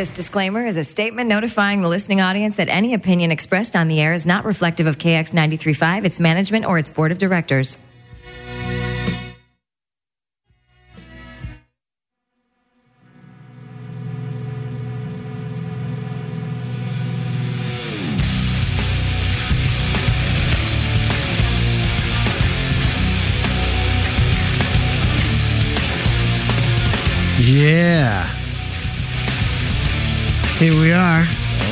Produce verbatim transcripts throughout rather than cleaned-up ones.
This disclaimer is a statement notifying the listening audience that any opinion expressed on the air is not reflective of K X ninety-three point five, its management, or its board of directors. Yeah. Here we are.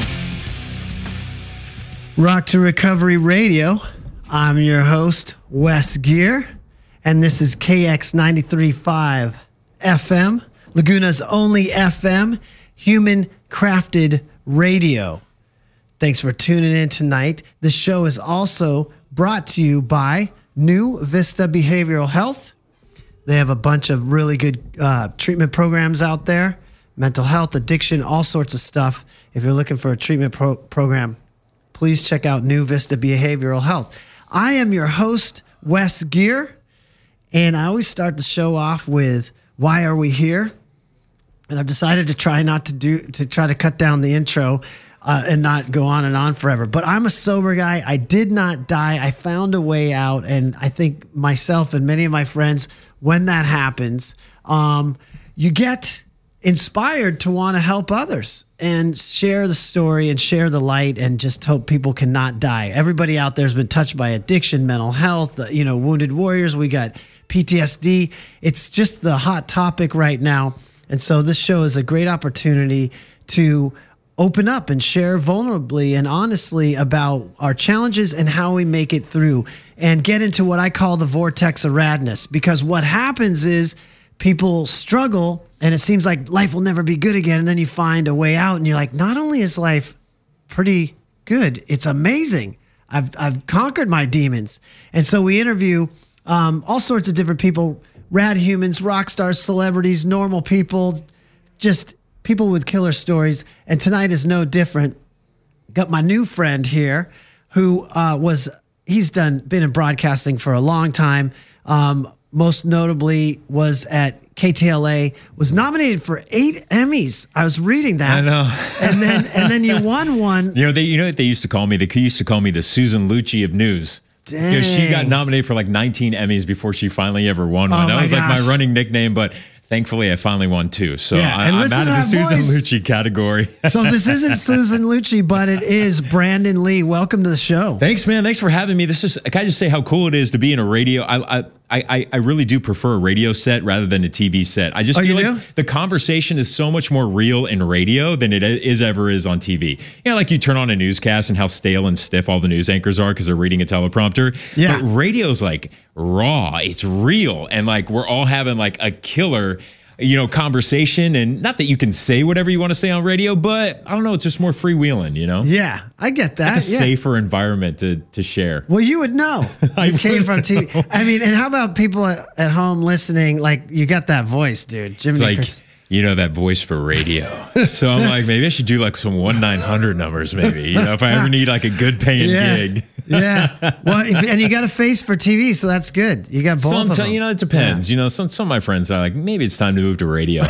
Rock to Recovery Radio. I'm your host, Wes Gear, and this is K X ninety-three point five F M, Laguna's only F M, human-crafted radio. Thanks for tuning in tonight. This show is also brought to you by New Vista Behavioral Health. They have a bunch of really good uh, treatment programs out there, mental health, addiction, all sorts of stuff. If you're looking for a treatment pro- program, please check out New Vista Behavioral Health. I am your host, Wes Gear, and I always start the show off with, why are we here? And I've decided to try not to do, to try to cut down the intro uh, and not go on and on forever. But I'm a sober guy. I did not die. I found a way out, and I think myself and many of my friends, when that happens, um, you get inspired to want to help others and share the story and share the light and just hope people cannot die. Everybody out there has been touched by addiction, mental health, you know, wounded warriors. We got P T S D. It's just the hot topic right now. And so this show is a great opportunity to open up and share vulnerably and honestly about our challenges and how we make it through and get into what I call the vortex of radness. Because what happens is people struggle and it seems like life will never be good again. And then you find a way out and you're like, not only is life pretty good, it's amazing. I've, I've conquered my demons. And so we interview um, all sorts of different people, rad humans, rock stars, celebrities, normal people, just people with killer stories. And tonight is no different. Got my new friend here who uh, was, he's done, been in broadcasting for a long time. Um, most notably was at K T L A, was nominated for eight Emmys. I was reading that. I know. and then and then you won one. You know, they, you know what they used to call me? They used to call me the Susan Lucci of news. Dang. You know, she got nominated for like nineteen Emmys before she finally ever won one. Oh that my was like gosh. my running nickname, but thankfully I finally won two. So Yeah, I, and I'm listen out to of the that Susan voice. Lucci category. So this isn't Susan Lucci, but it is Brandon Lee. Welcome to the show. Thanks, man. Thanks for having me. This is, can I just say how cool it is to be in a radio? I I I, I really do prefer a radio set rather than a T V set. I just Oh, feel you like do? the conversation is so much more real in radio than it is ever is on T V. You know, like you turn on a newscast and how stale and stiff all the news anchors are because they're reading a teleprompter. Yeah. But radio's like raw. It's real. And like we're all having like a killer, you know, conversation. And not that you can say whatever you want to say on radio, but I don't know, it's just more freewheeling, you know? Yeah, I get that. It's like a yeah. safer environment to to share. Well, you would know. You came from T V. I mean, and how about people at, at home listening? Like, you got that voice, dude. Jimmy It's like, Chris- you know, that voice for radio. So I'm like, maybe I should do like some one nine hundred numbers, maybe. You know, if I ever need like a good paying yeah, gig. yeah. Well, and you got a face for T V, so that's good. You got both Some, of them. you know, it depends. Yeah. You know, some some of my friends are like, maybe it's time to move to radio.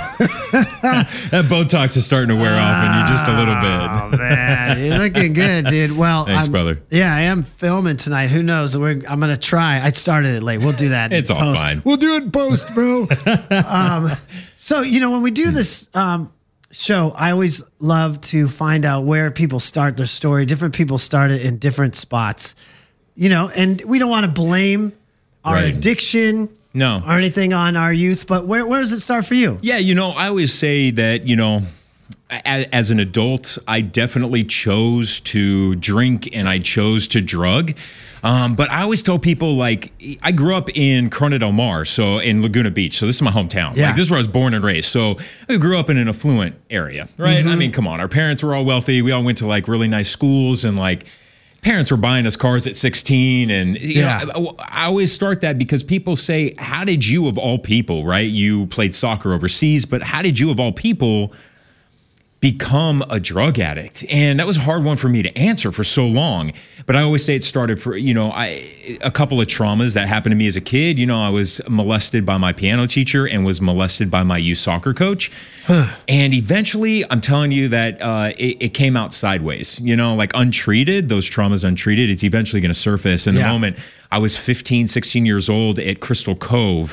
That Botox is starting to wear off in you just a little Oh bit. man, you're looking good, dude. Well, Thanks, I'm, brother. Yeah, I am filming tonight. Who knows? We're, I'm gonna try. I started it late. We'll do that. in It's all post. fine. We'll do it in post, bro. um, so you know, when we do this um, show, I always love to find out where people start their story. Different people start it in different spots. You know, and we don't want to blame our Right. addiction. No. Or anything on our youth, but where where does it start for you? Yeah, you know, I always say that, you know, as, as an adult, I definitely chose to drink and I chose to drug. Um, but I always tell people, like, I grew up in Corona del Mar, so in Laguna Beach. So this is my hometown. Yeah. Like, this is where I was born and raised. So I grew up in an affluent area, right? Mm-hmm. I mean, come on. Our parents were all wealthy. We all went to, like, really nice schools and, like, parents were buying us cars at sixteen. And you Yeah. know, I, I always start that because people say, how did you, of all people, right? You played soccer overseas, but how did you, of all people, become a drug addict? And that was a hard one for me to answer for so long. But I always say it started for, you know, I a couple of traumas that happened to me as a kid. You know, I was molested by my piano teacher and was molested by my youth soccer coach. And eventually, I'm telling you that uh, it, it came out sideways, you know, like untreated, those traumas untreated, it's eventually going to surface. In the Yeah. moment, I was fifteen, sixteen years old at Crystal Cove.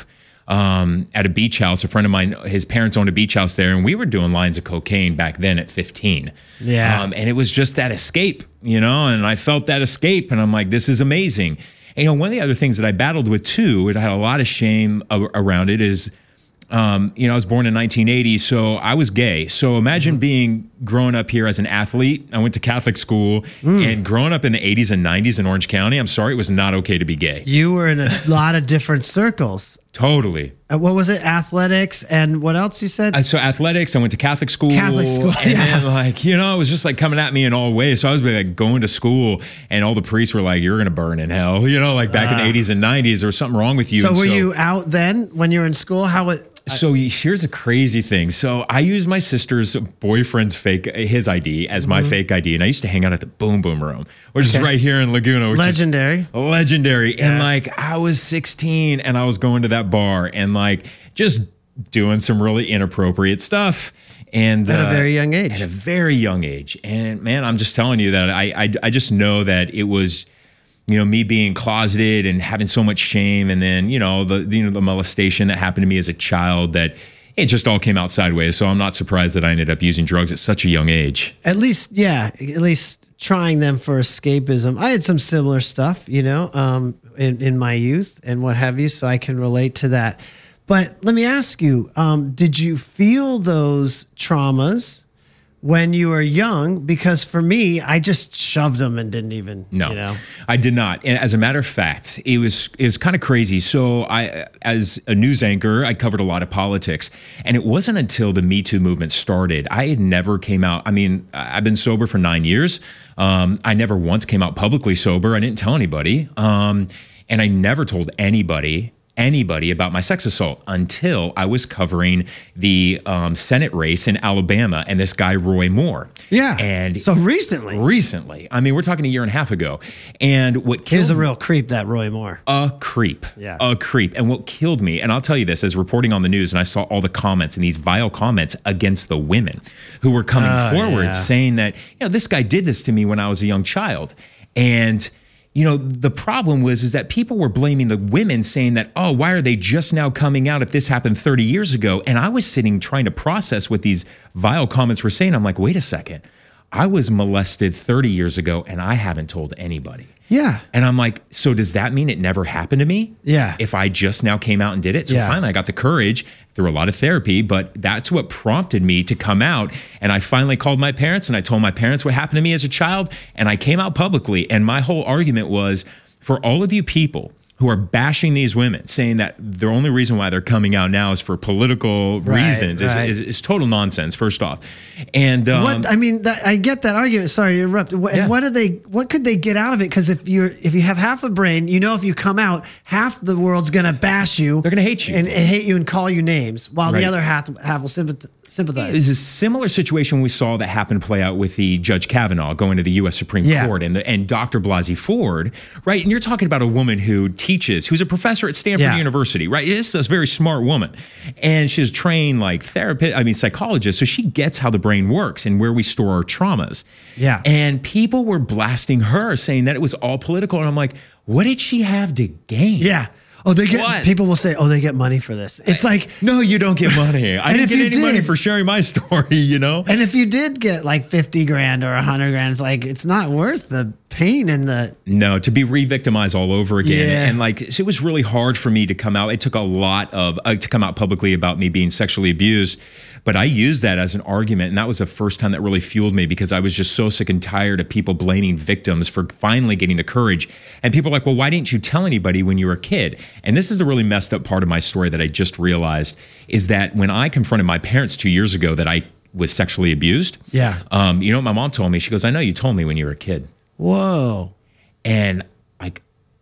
Um, at a beach house. A friend of mine, his parents owned a beach house there, and we were doing lines of cocaine back then at fifteen. Yeah. Um, and it was just that escape, you know, and I felt that escape, and I'm like, this is amazing. And, you know, one of the other things that I battled with too, and I had a lot of shame a- around it is, um, you know, I was born in nineteen eighty, so I was gay. So imagine mm-hmm. being growing up here as an athlete. I went to Catholic school, mm. and growing up in the eighties and nineties in Orange County, I'm sorry, it was not okay to be gay. You were in a lot of different circles. Totally. Uh, what was it? Athletics and what else you said? Uh, so athletics, I went to Catholic school. Catholic school, and yeah. then like, you know, it was just like coming at me in all ways. So I was like going to school, and all the priests were like, you're going to burn in hell. You know, like back uh, in the eighties and nineties, there was something wrong with you. So and were so, you out then when you were in school? How it? So here's a crazy thing. So I used my sister's boyfriend's fake, his I D as my mm-hmm. fake I D. And I used to hang out at the Boom Boom Room, which okay. is right here in Laguna. Which legendary. Is legendary. Yeah. And like, I was sixteen and I was going to that bar and like just doing some really inappropriate stuff. And at uh, a very young age. At a very young age. And man, I'm just telling you that I, I, I just know that it was, you know, me being closeted and having so much shame, and then, you know, the, you know, the molestation that happened to me as a child, that it just all came out sideways. So I'm not surprised that I ended up using drugs at such a young age. At least, yeah, at least trying them for escapism. I had some similar stuff, you know, um, in, in my youth and what have you, so I can relate to that. But let me ask you, um, did you feel those traumas when you were young? Because for me, I just shoved them and didn't even, no, you know. I did not. And as a matter of fact, it was it was kind of crazy. So I, as a news anchor, I covered a lot of politics, and it wasn't until the Me Too movement started. I had never came out. I mean, I've been sober for nine years. Um, I never once came out publicly sober. I didn't tell anybody. Um, and I never told anybody anybody about my sex assault until I was covering the um, Senate race in Alabama and this guy, Roy Moore. Yeah. And so recently. Recently. I mean, we're talking a year and a half ago. And what killed He was a real creep, that Roy Moore. A creep. Yeah. A creep. And what killed me, and I'll tell you this, as reporting on the news, and I saw all the comments and these vile comments against the women who were coming oh, forward yeah. saying that, you know, this guy did this to me when I was a young child. And you know, the problem was is that people were blaming the women, saying that, oh, why are they just now coming out if this happened thirty years ago? And I was sitting trying to process what these vile comments were saying. I'm like, wait a second. I was molested thirty years ago and I haven't told anybody. Yeah. And I'm like, so does that mean it never happened to me? Yeah. If I just now came out and did it? So yeah. finally I got the courage through a lot of therapy, but that's what prompted me to come out. And I finally called my parents and I told my parents what happened to me as a child. And I came out publicly. And my whole argument was, for all of you people who are bashing these women, saying that the only reason why they're coming out now is for political right, reasons, right. Is, is, is total nonsense, first off. And um, what I mean, that, I get that argument. Sorry to interrupt. What, yeah. what do they? What could they get out of it? Because if you're, if you have half a brain, you know, if you come out, half the world's gonna bash you. They're gonna hate you and, and hate you and call you names, while right. the other half half will sympathize. sympathize. It's a similar situation we saw that happened play out with the Judge Kavanaugh going to the U S Supreme yeah. Court and the, and Doctor Blasey Ford, right? And you're talking about a woman who teaches, who's a professor at Stanford yeah. University, right? This is a very smart woman. And she's trained like therapist, I mean, psychologist. So she gets how the brain works and where we store our traumas. Yeah. And people were blasting her, saying that it was all political. And I'm like, what did she have to gain? Yeah. Oh, they get. What? People will say, "Oh, they get money for this." It's like, no, you don't get money. I didn't get any did, money for sharing my story, you know. And if you did get like fifty grand or a hundred grand, it's like it's not worth the pain and the no to be re-victimized all over again. Yeah. And like it was really hard for me to come out. It took a lot of uh, to come out publicly about me being sexually abused. But I used that as an argument, and that was the first time that really fueled me, because I was just so sick and tired of people blaming victims for finally getting the courage. And people are like, well, why didn't you tell anybody when you were a kid? And this is the really messed up part of my story that I just realized, is that when I confronted my parents two years ago that I was sexually abused, yeah, um, you know what my mom told me? She goes, I know you told me when you were a kid. Whoa. And like,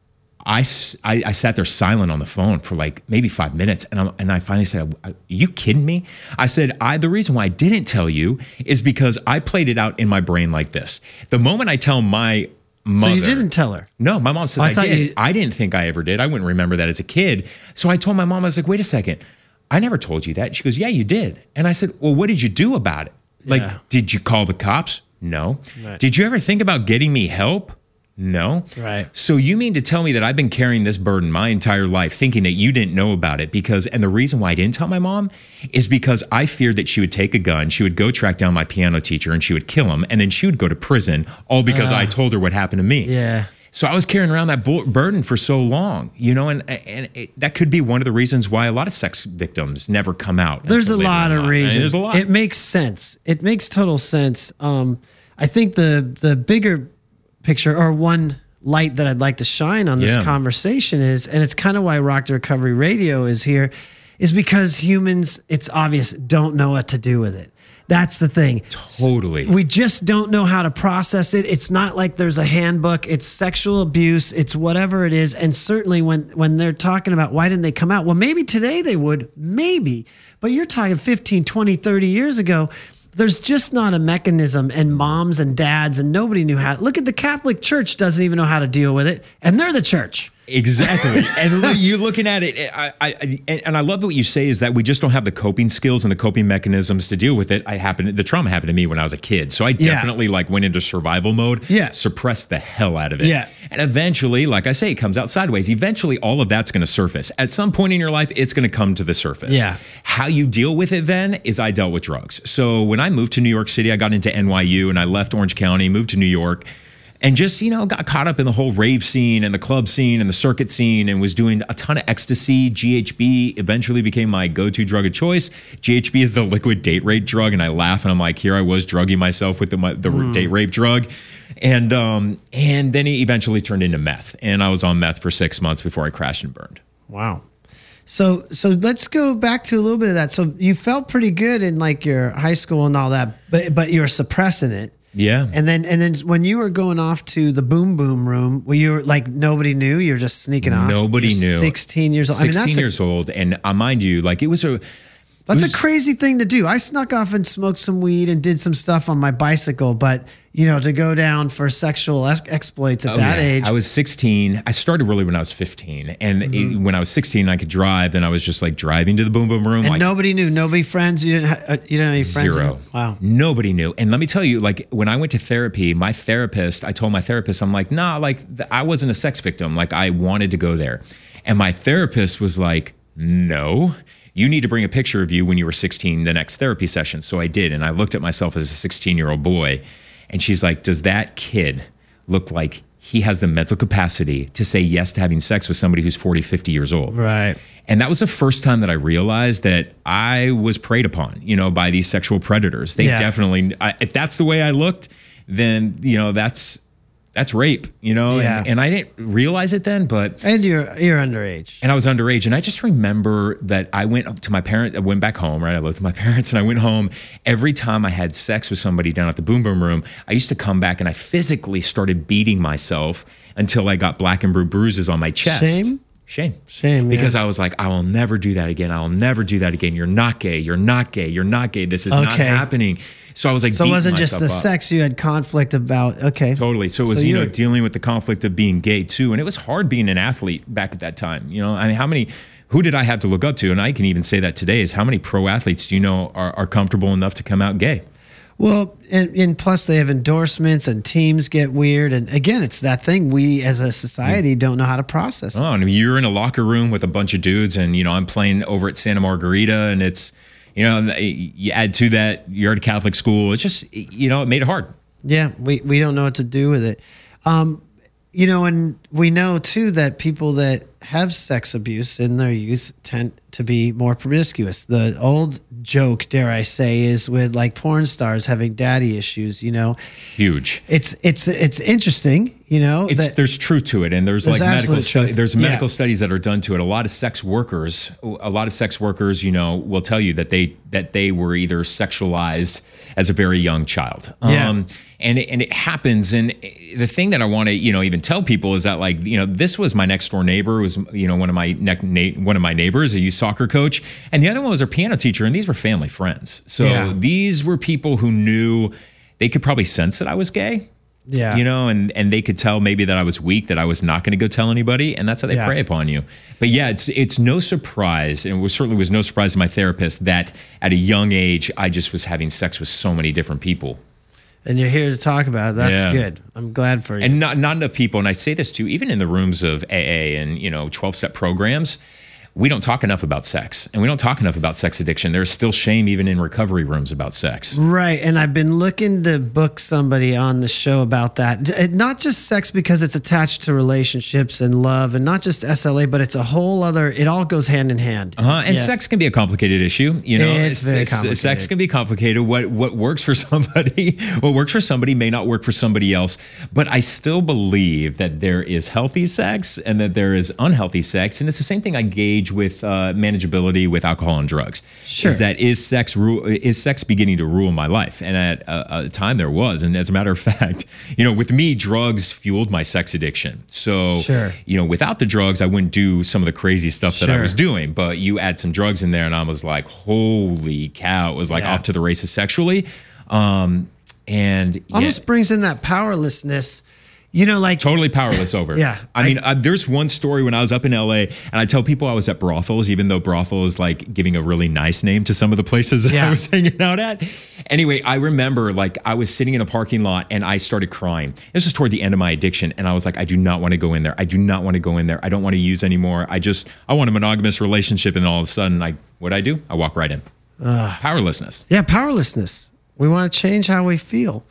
I, s- I, I sat there silent on the phone for like maybe five minutes. And, I'm, and I finally said, are you kidding me? I said, I, the reason why I didn't tell you is because I played it out in my brain like this. The moment I tell my mother. So you didn't tell her? No, my mom says Oh, I I, thought did. you- I didn't think I ever did. I wouldn't remember that as a kid. So I told my mom, I was like, wait a second. I never told you that. She goes, yeah, you did. And I said, well, what did you do about it? Like, Yeah. did you call the cops? No. Right. Did you ever think about getting me help? No. Right. So you mean to tell me that I've been carrying this burden my entire life thinking that you didn't know about it? Because, and the reason why I didn't tell my mom is because I feared that she would take a gun, she would go track down my piano teacher and she would kill him, and then she would go to prison, all because I told her what happened to me. Yeah. So I was carrying around that bu- burden for so long, you know, and and it, that could be one of the reasons why a lot of sex victims never come out. There's a until later lot in of life. reasons. There's a lot. It makes sense. It makes total sense. Um, I think the the bigger picture, or one light that I'd like to shine on this Yeah. conversation is, and it's kind of why Rock to Recovery Radio is here, is because humans, it's obvious, don't know what to do with it. That's the thing. Totally. We just don't know how to process it. It's not like there's a handbook. It's sexual abuse. It's whatever it is. And certainly when when they're talking about why didn't they come out? Well, maybe today they would, maybe. But you're talking fifteen, twenty, thirty years ago. There's just not a mechanism, and moms and dads and nobody knew how. Look at the Catholic Church doesn't even know how to deal with it, and they're the church. Exactly. And look, you're looking at it, I, I, and I love what you say is that we just don't have the coping skills and the coping mechanisms to deal with it. I happened, the trauma happened to me when I was a kid. So I Yeah. definitely like went into survival mode, Yeah. suppressed the hell out of it. Yeah. And eventually, like I say, it comes out sideways. Eventually, all of that's going to surface. At some point in your life, it's going to come to the surface. Yeah. How you deal with it then is I dealt with drugs. So when I moved to New York City, I got into N Y U and I left Orange County, moved to New York. And just, you know, got caught up in the whole rave scene and the club scene and the circuit scene, and was doing a ton of ecstasy. G H B eventually became my go-to drug of choice. G H B is the liquid date rape drug. And I laugh and I'm like, here I was drugging myself with the, my, the Mm. date rape drug. And, um, and then it eventually turned into meth. And I was on meth for six months before I crashed and burned. Wow. So so let's go back to a little bit of that. So you felt pretty good in like your high school and all that, but but you're suppressing it. Yeah. And then and then when you were going off to the boom boom room, where you were like nobody knew, you're just sneaking off. Nobody You're knew. sixteen years old. I mean, sixteen that's a, years old. And uh, mind you, like it was a, that's it was- a crazy thing to do. I snuck off and smoked some weed and did some stuff on my bicycle, but you know, to go down for sexual ex- exploits at Oh, that yeah. age. I was sixteen. I started really when I was fifteen. And Mm-hmm. it- when I was sixteen, I could drive. Then I was just like driving to the boom boom room. and like, nobody knew. Nobody friends. You didn't. Ha- uh, you didn't have any friends. Zero. Wow. Nobody knew. And let me tell you, like when I went to therapy, my therapist, I told my therapist, I'm like, nah, like th- I wasn't a sex victim. Like I wanted to go there. And my therapist was like, no, you need to bring a picture of you when you were sixteen, the next therapy session. So I did. And I looked at myself as a sixteen year old boy. And she's like, does that kid look like he has the mental capacity to say yes to having sex with somebody who's forty, fifty years old? Right. And that was the first time that I realized that I was preyed upon, you know, by these sexual predators. They Yeah. definitely, I, if that's the way I looked, then, you know, that's, that's rape, you know, Yeah. and, and I didn't realize it then, but, And you're you're underage. and I was underage. And I just remember that I went up to my parents, I went back home, right? I lived with my parents and I went home. Every time I had sex with somebody down at the boom boom room, I used to come back and I physically started beating myself until I got black and blue bruises on my chest. Shame? Shame. Shame, yeah. Because I was like, I will never do that again. I will never do that again. You're not gay. You're not gay. You're not gay. This is not Okay. happening. So I was like, So it beating wasn't just the myself up. sex, you had conflict about. Okay. Totally. So it was, So you know, you're- dealing with the conflict of being gay too. And it was hard being an athlete back at that time. You know, I mean, how many, who did I have to look up to? And I can even say that today is how many pro athletes do you know are, are comfortable enough to come out gay? Well, and, and plus they have endorsements and teams get weird. And again, it's that thing we as a society don't know how to process. Oh, and you're in a locker room with a bunch of dudes and, you know, I'm playing over at Santa Margarita and it's, you know, you add to that, you're at a Catholic school. It's just, you know, it made it hard. Yeah, we, we don't know what to do with it. Um, you know, and we know too that people that have sex abuse in their youth tend to be more promiscuous. The old joke, dare I say, is with like porn stars having daddy issues, you know. Huge. It's it's it's interesting, You know, It's, that, there's truth to it, and there's, There's like medical absolute stu- truth. there's medical Yeah. studies that are done to it. A lot of sex workers, a lot of sex workers, you know, will tell you that they that they were either sexualized as a very young child. Yeah. Um, and it, and it happens. And the thing that I want to, you know, even tell people is that, like, you know, this was my next door neighbor, was, you know, one of my ne- na- one of my neighbors, a youth soccer coach, and the other one was our piano teacher, and these were family friends. So Yeah. these were people who knew, they could probably sense that I was gay. Yeah. You know, and, and they could tell maybe that I was weak, that I was not going to go tell anybody. And that's how they Yeah. prey upon you. But yeah, it's it's no surprise, and it was, certainly was no surprise to my therapist, that at a young age, I just was having sex with so many different people. and you're here to talk about it. That's Yeah. good. I'm glad for you. And not, not enough people, and I say this too, even in the rooms of A A and, you know, twelve-step programs, we don't talk enough about sex, and we don't talk enough about sex addiction. There's still shame even in recovery rooms about sex. Right. And I've been looking to book somebody on the show about that. D- Not just sex because it's attached to relationships and love, and not just S L A, but it's a whole other, it all goes hand in hand. Uh-huh. And Yeah. sex can be a complicated issue. You know, It's very complicated. Sex can be complicated. What what works for somebody, what works for somebody may not work for somebody else. But I still believe that there is healthy sex and that there is unhealthy sex. And it's the same thing I gauge with uh, manageability with alcohol and drugs. Sure. Is that is sex ru- is sex beginning to rule my life? And at a, a time there was. And as a matter of fact, you know, with me, drugs fueled my sex addiction. So, Sure. you know, without the drugs, I wouldn't do some of the crazy stuff that I Sure. was doing. But you add some drugs in there, and I was like, holy cow! It was like Yeah. off to the races sexually. Um, and yeah, Almost brings in that powerlessness, you know, like totally powerless over. Yeah. I mean, uh, there's one story when I was up in L A, and I tell people I was at brothels, even though brothel is like giving a really nice name to some of the places that Yeah. I was hanging out at. Anyway, I remember like I was sitting in a parking lot and I started crying. This was toward the end of my addiction, and I was like, I do not want to go in there. I do not want to go in there. I don't want to use anymore. I just I want a monogamous relationship, and all of a sudden, I what I do? I walk right in. Powerlessness. Yeah, powerlessness. We want to change how we feel.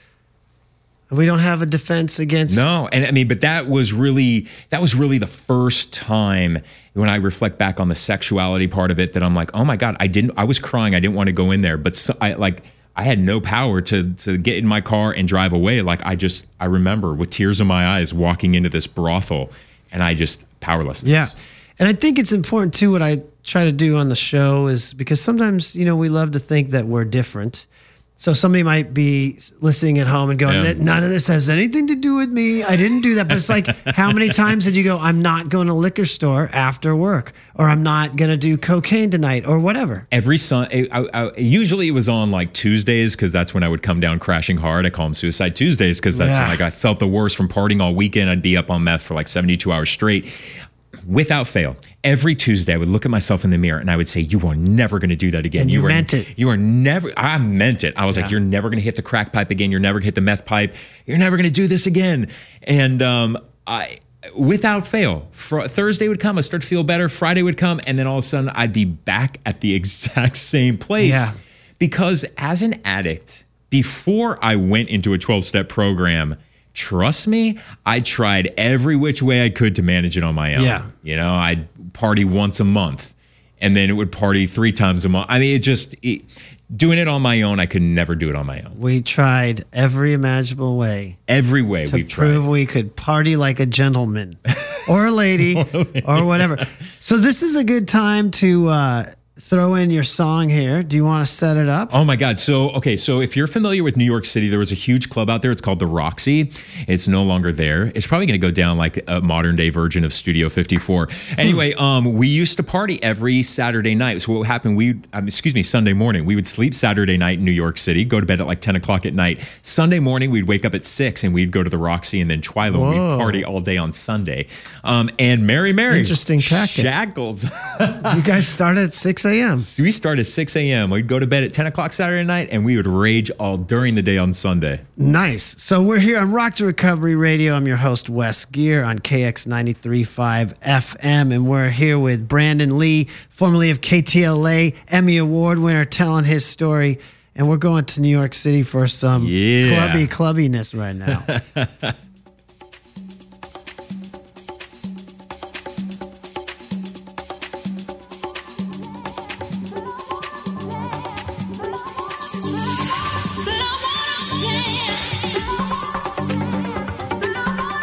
We don't have a defense against. No, and I mean, but that was really that was really the first time when I reflect back on the sexuality part of it that I'm like, oh my God, I didn't. I was crying. I didn't want to go in there, but so, I like I had no power to to get in my car and drive away. Like I just I remember with tears in my eyes walking into this brothel, and I just powerlessness. Yeah. And I think it's important too, what I try to do on the show is because sometimes, you know, we love to think that we're different. So somebody might be listening at home and going, Yeah. none of this has anything to do with me. I didn't do that. But it's like, how many times did you go, I'm not going to liquor store after work, or I'm not going to do cocaine tonight, or whatever? Every Sun, I, I, I- usually it was on like Tuesdays because that's when I would come down crashing hard. I call them Suicide Tuesdays because that's Yeah. like I felt the worst from partying all weekend. I'd be up on meth for like seventy-two hours straight. Without fail, every Tuesday I would look at myself in the mirror and I would say, "You are never going to do that again. And you are, meant it. You are never." I meant it. I was Yeah. like, "You're never going to hit the crack pipe again. You're never going to hit the meth pipe. You're never going to do this again." And um, I, without fail, fr- Thursday would come. I start to feel better. Friday would come, and then all of a sudden I'd be back at the exact same place. Yeah. Because as an addict, before I went into a twelve-step program, trust me, I tried every which way I could to manage it on my own. Yeah. You know, I'd party once a month, and then it would party three times a month. I mean, it just, it, doing it on my own, I could never do it on my own. We tried every imaginable way Every way to we've prove tried. we could party like a gentleman or a lady or whatever. So this is a good time to uh, throw in your song here. Do you want to set it up? Oh my God. So, okay. So if you're familiar with New York City, there was a huge club out there. It's called the Roxy. It's no longer there. It's probably going to go down like a modern day version of Studio fifty-four. Anyway, um, we used to party every Saturday night. So what happened, we, um, excuse me, Sunday morning, we would sleep Saturday night in New York City, go to bed at like ten o'clock at night. Sunday morning, we'd wake up at six and we'd go to the Roxy, and then Twyla, Whoa. we'd party all day on Sunday. Um, and Mary Mary. Interesting tactic. Shackled. You guys started at six a.m. We started at six a.m. We'd go to bed at ten o'clock Saturday night, and we would rage all during the day on Sunday. Nice. So we're here on Rock to Recovery Radio. I'm your host, Wes Geer, on K X ninety-three point five F M. And we're here with Brandon Lee, formerly of K T L A, Emmy Award winner, telling his story. And we're going to New York City for some Yeah. clubby clubbiness right now. But I wanna dance.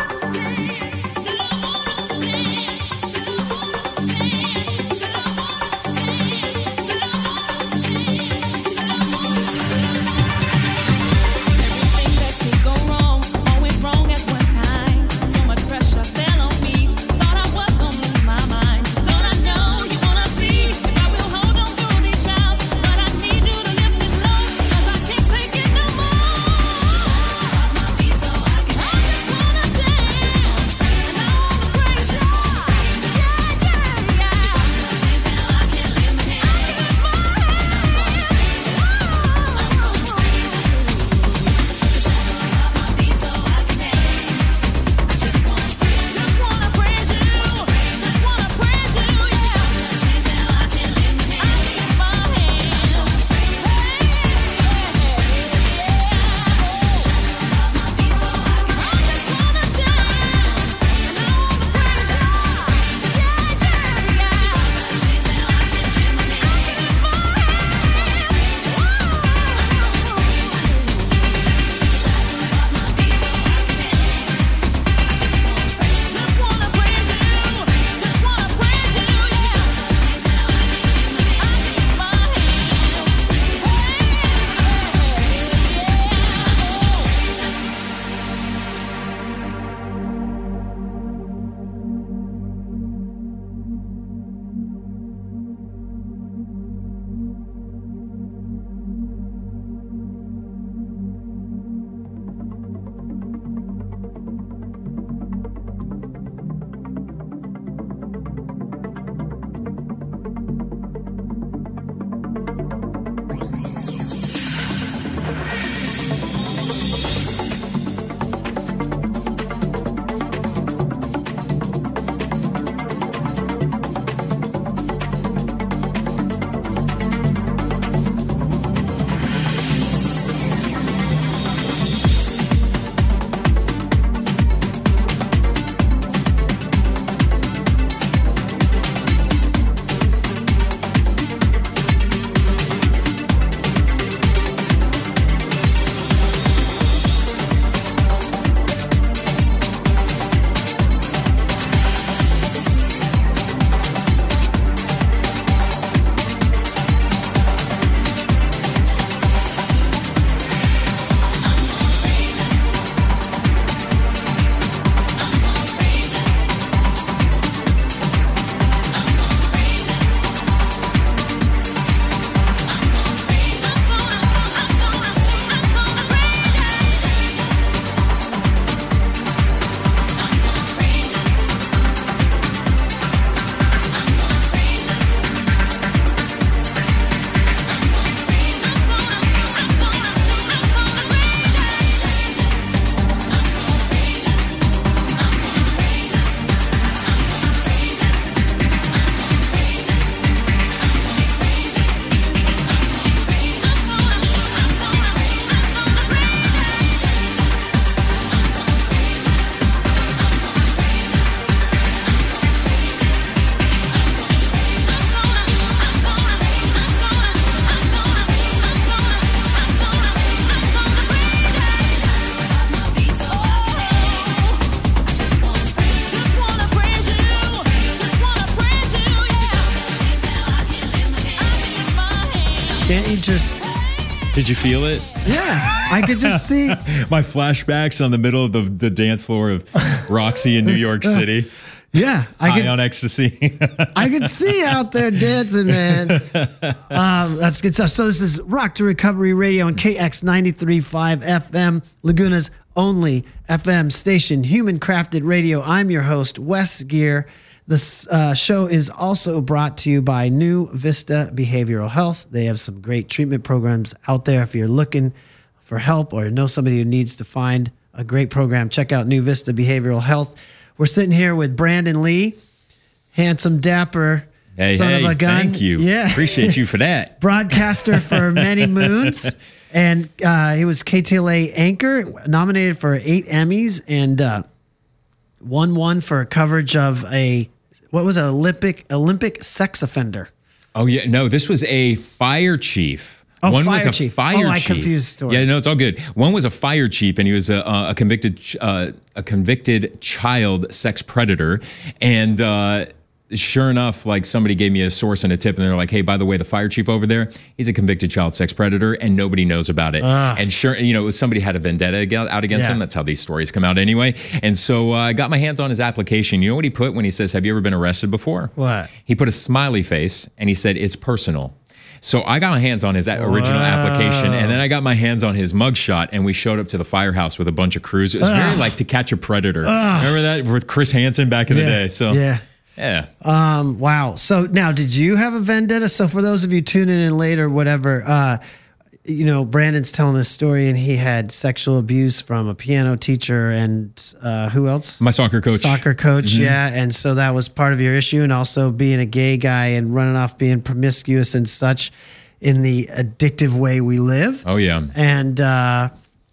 Can't you just... Did you feel it? Yeah, I could just see... My flashbacks on the middle of the, the dance floor of Roxy in New York City. Yeah. I High could, on ecstasy. I could see out there dancing, man. Um, that's good stuff. So this is Rock to Recovery Radio on K X ninety-three point five F M, Laguna's only F M station, human crafted radio. I'm your host, Wes Geer. This uh, show is also brought to you by New Vista Behavioral Health. They have some great treatment programs out there. If you're looking for help or know somebody who needs to find a great program, check out New Vista Behavioral Health. We're sitting here with Brandon Lee, handsome, dapper, Hey, son hey, of a gun. thank you. Yeah. Appreciate you for that. Broadcaster for many moons. And uh, he was K T L A anchor, nominated for eight Emmys, and uh, won one for coverage of a, what was it, Olympic, Olympic sex offender. Oh, yeah. No, this was a fire chief. Oh, One fire was a chief. fire oh, I chief. confused stories. Yeah, no, it's all good. One was a fire chief, and he was a, a convicted uh, a convicted child sex predator. And uh, sure enough, like somebody gave me a source and a tip, and they're like, "Hey, by the way, the fire chief over there, he's a convicted child sex predator, and nobody knows about it." Ah. And sure, you know, it was somebody had a vendetta ag- out against Yeah. him. That's how these stories come out anyway. And so uh, I got my hands on his application. You know what he put when he says, "Have you ever been arrested before?" What? He put a smiley face, and he said, "It's personal." So I got my hands on his original Wow. application, and then I got my hands on his mugshot, and we showed up to the firehouse with a bunch of crews. It was very like To Catch a Predator. Remember that with Chris Hansen back in the Yeah. day? So Yeah. yeah. Um, wow. So now, did you have a vendetta? So for those of you tuning in later, whatever, uh, you know, Brandon's telling a story, and he had sexual abuse from a piano teacher and uh, who else? My soccer coach. Soccer coach, yeah. And so that was part of your issue, and also being a gay guy and running off being promiscuous and such in the addictive way we live. Oh yeah. And uh,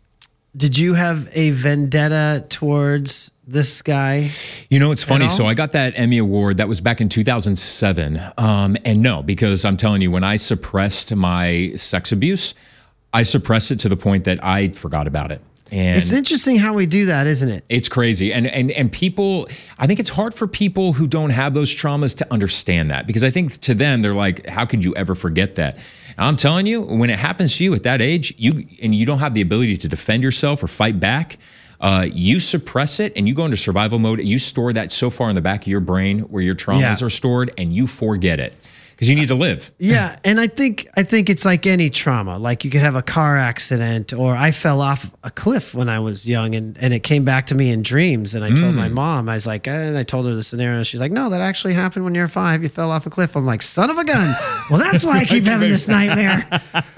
did you have a vendetta towards this guy? You know, it's funny. all? So I got that Emmy Award. That was back in two thousand seven. Um, and no, because I'm telling you, when I suppressed my sex abuse, I suppressed it to the point that I forgot about it. And It's interesting how we do that, isn't it? It's crazy. And and and people, I think it's hard for people who don't have those traumas to understand that, because I think to them, they're like, how could you ever forget that? And I'm telling you, when it happens to you at that age, you and you don't have the ability to defend yourself or fight back, uh, you suppress it and you go into survival mode. You store that so far in the back of your brain where your traumas Yeah. are stored, and you forget it because you need to live. Yeah, and I think I think it's like any trauma. Like you could have a car accident, or I fell off a cliff when I was young, and, and it came back to me in dreams. And I told my mom, I was like, eh, and I told her the scenario. She's like, no, that actually happened when you were five. You fell off a cliff. I'm like, son of a gun. Well, that's why I keep having this nightmare.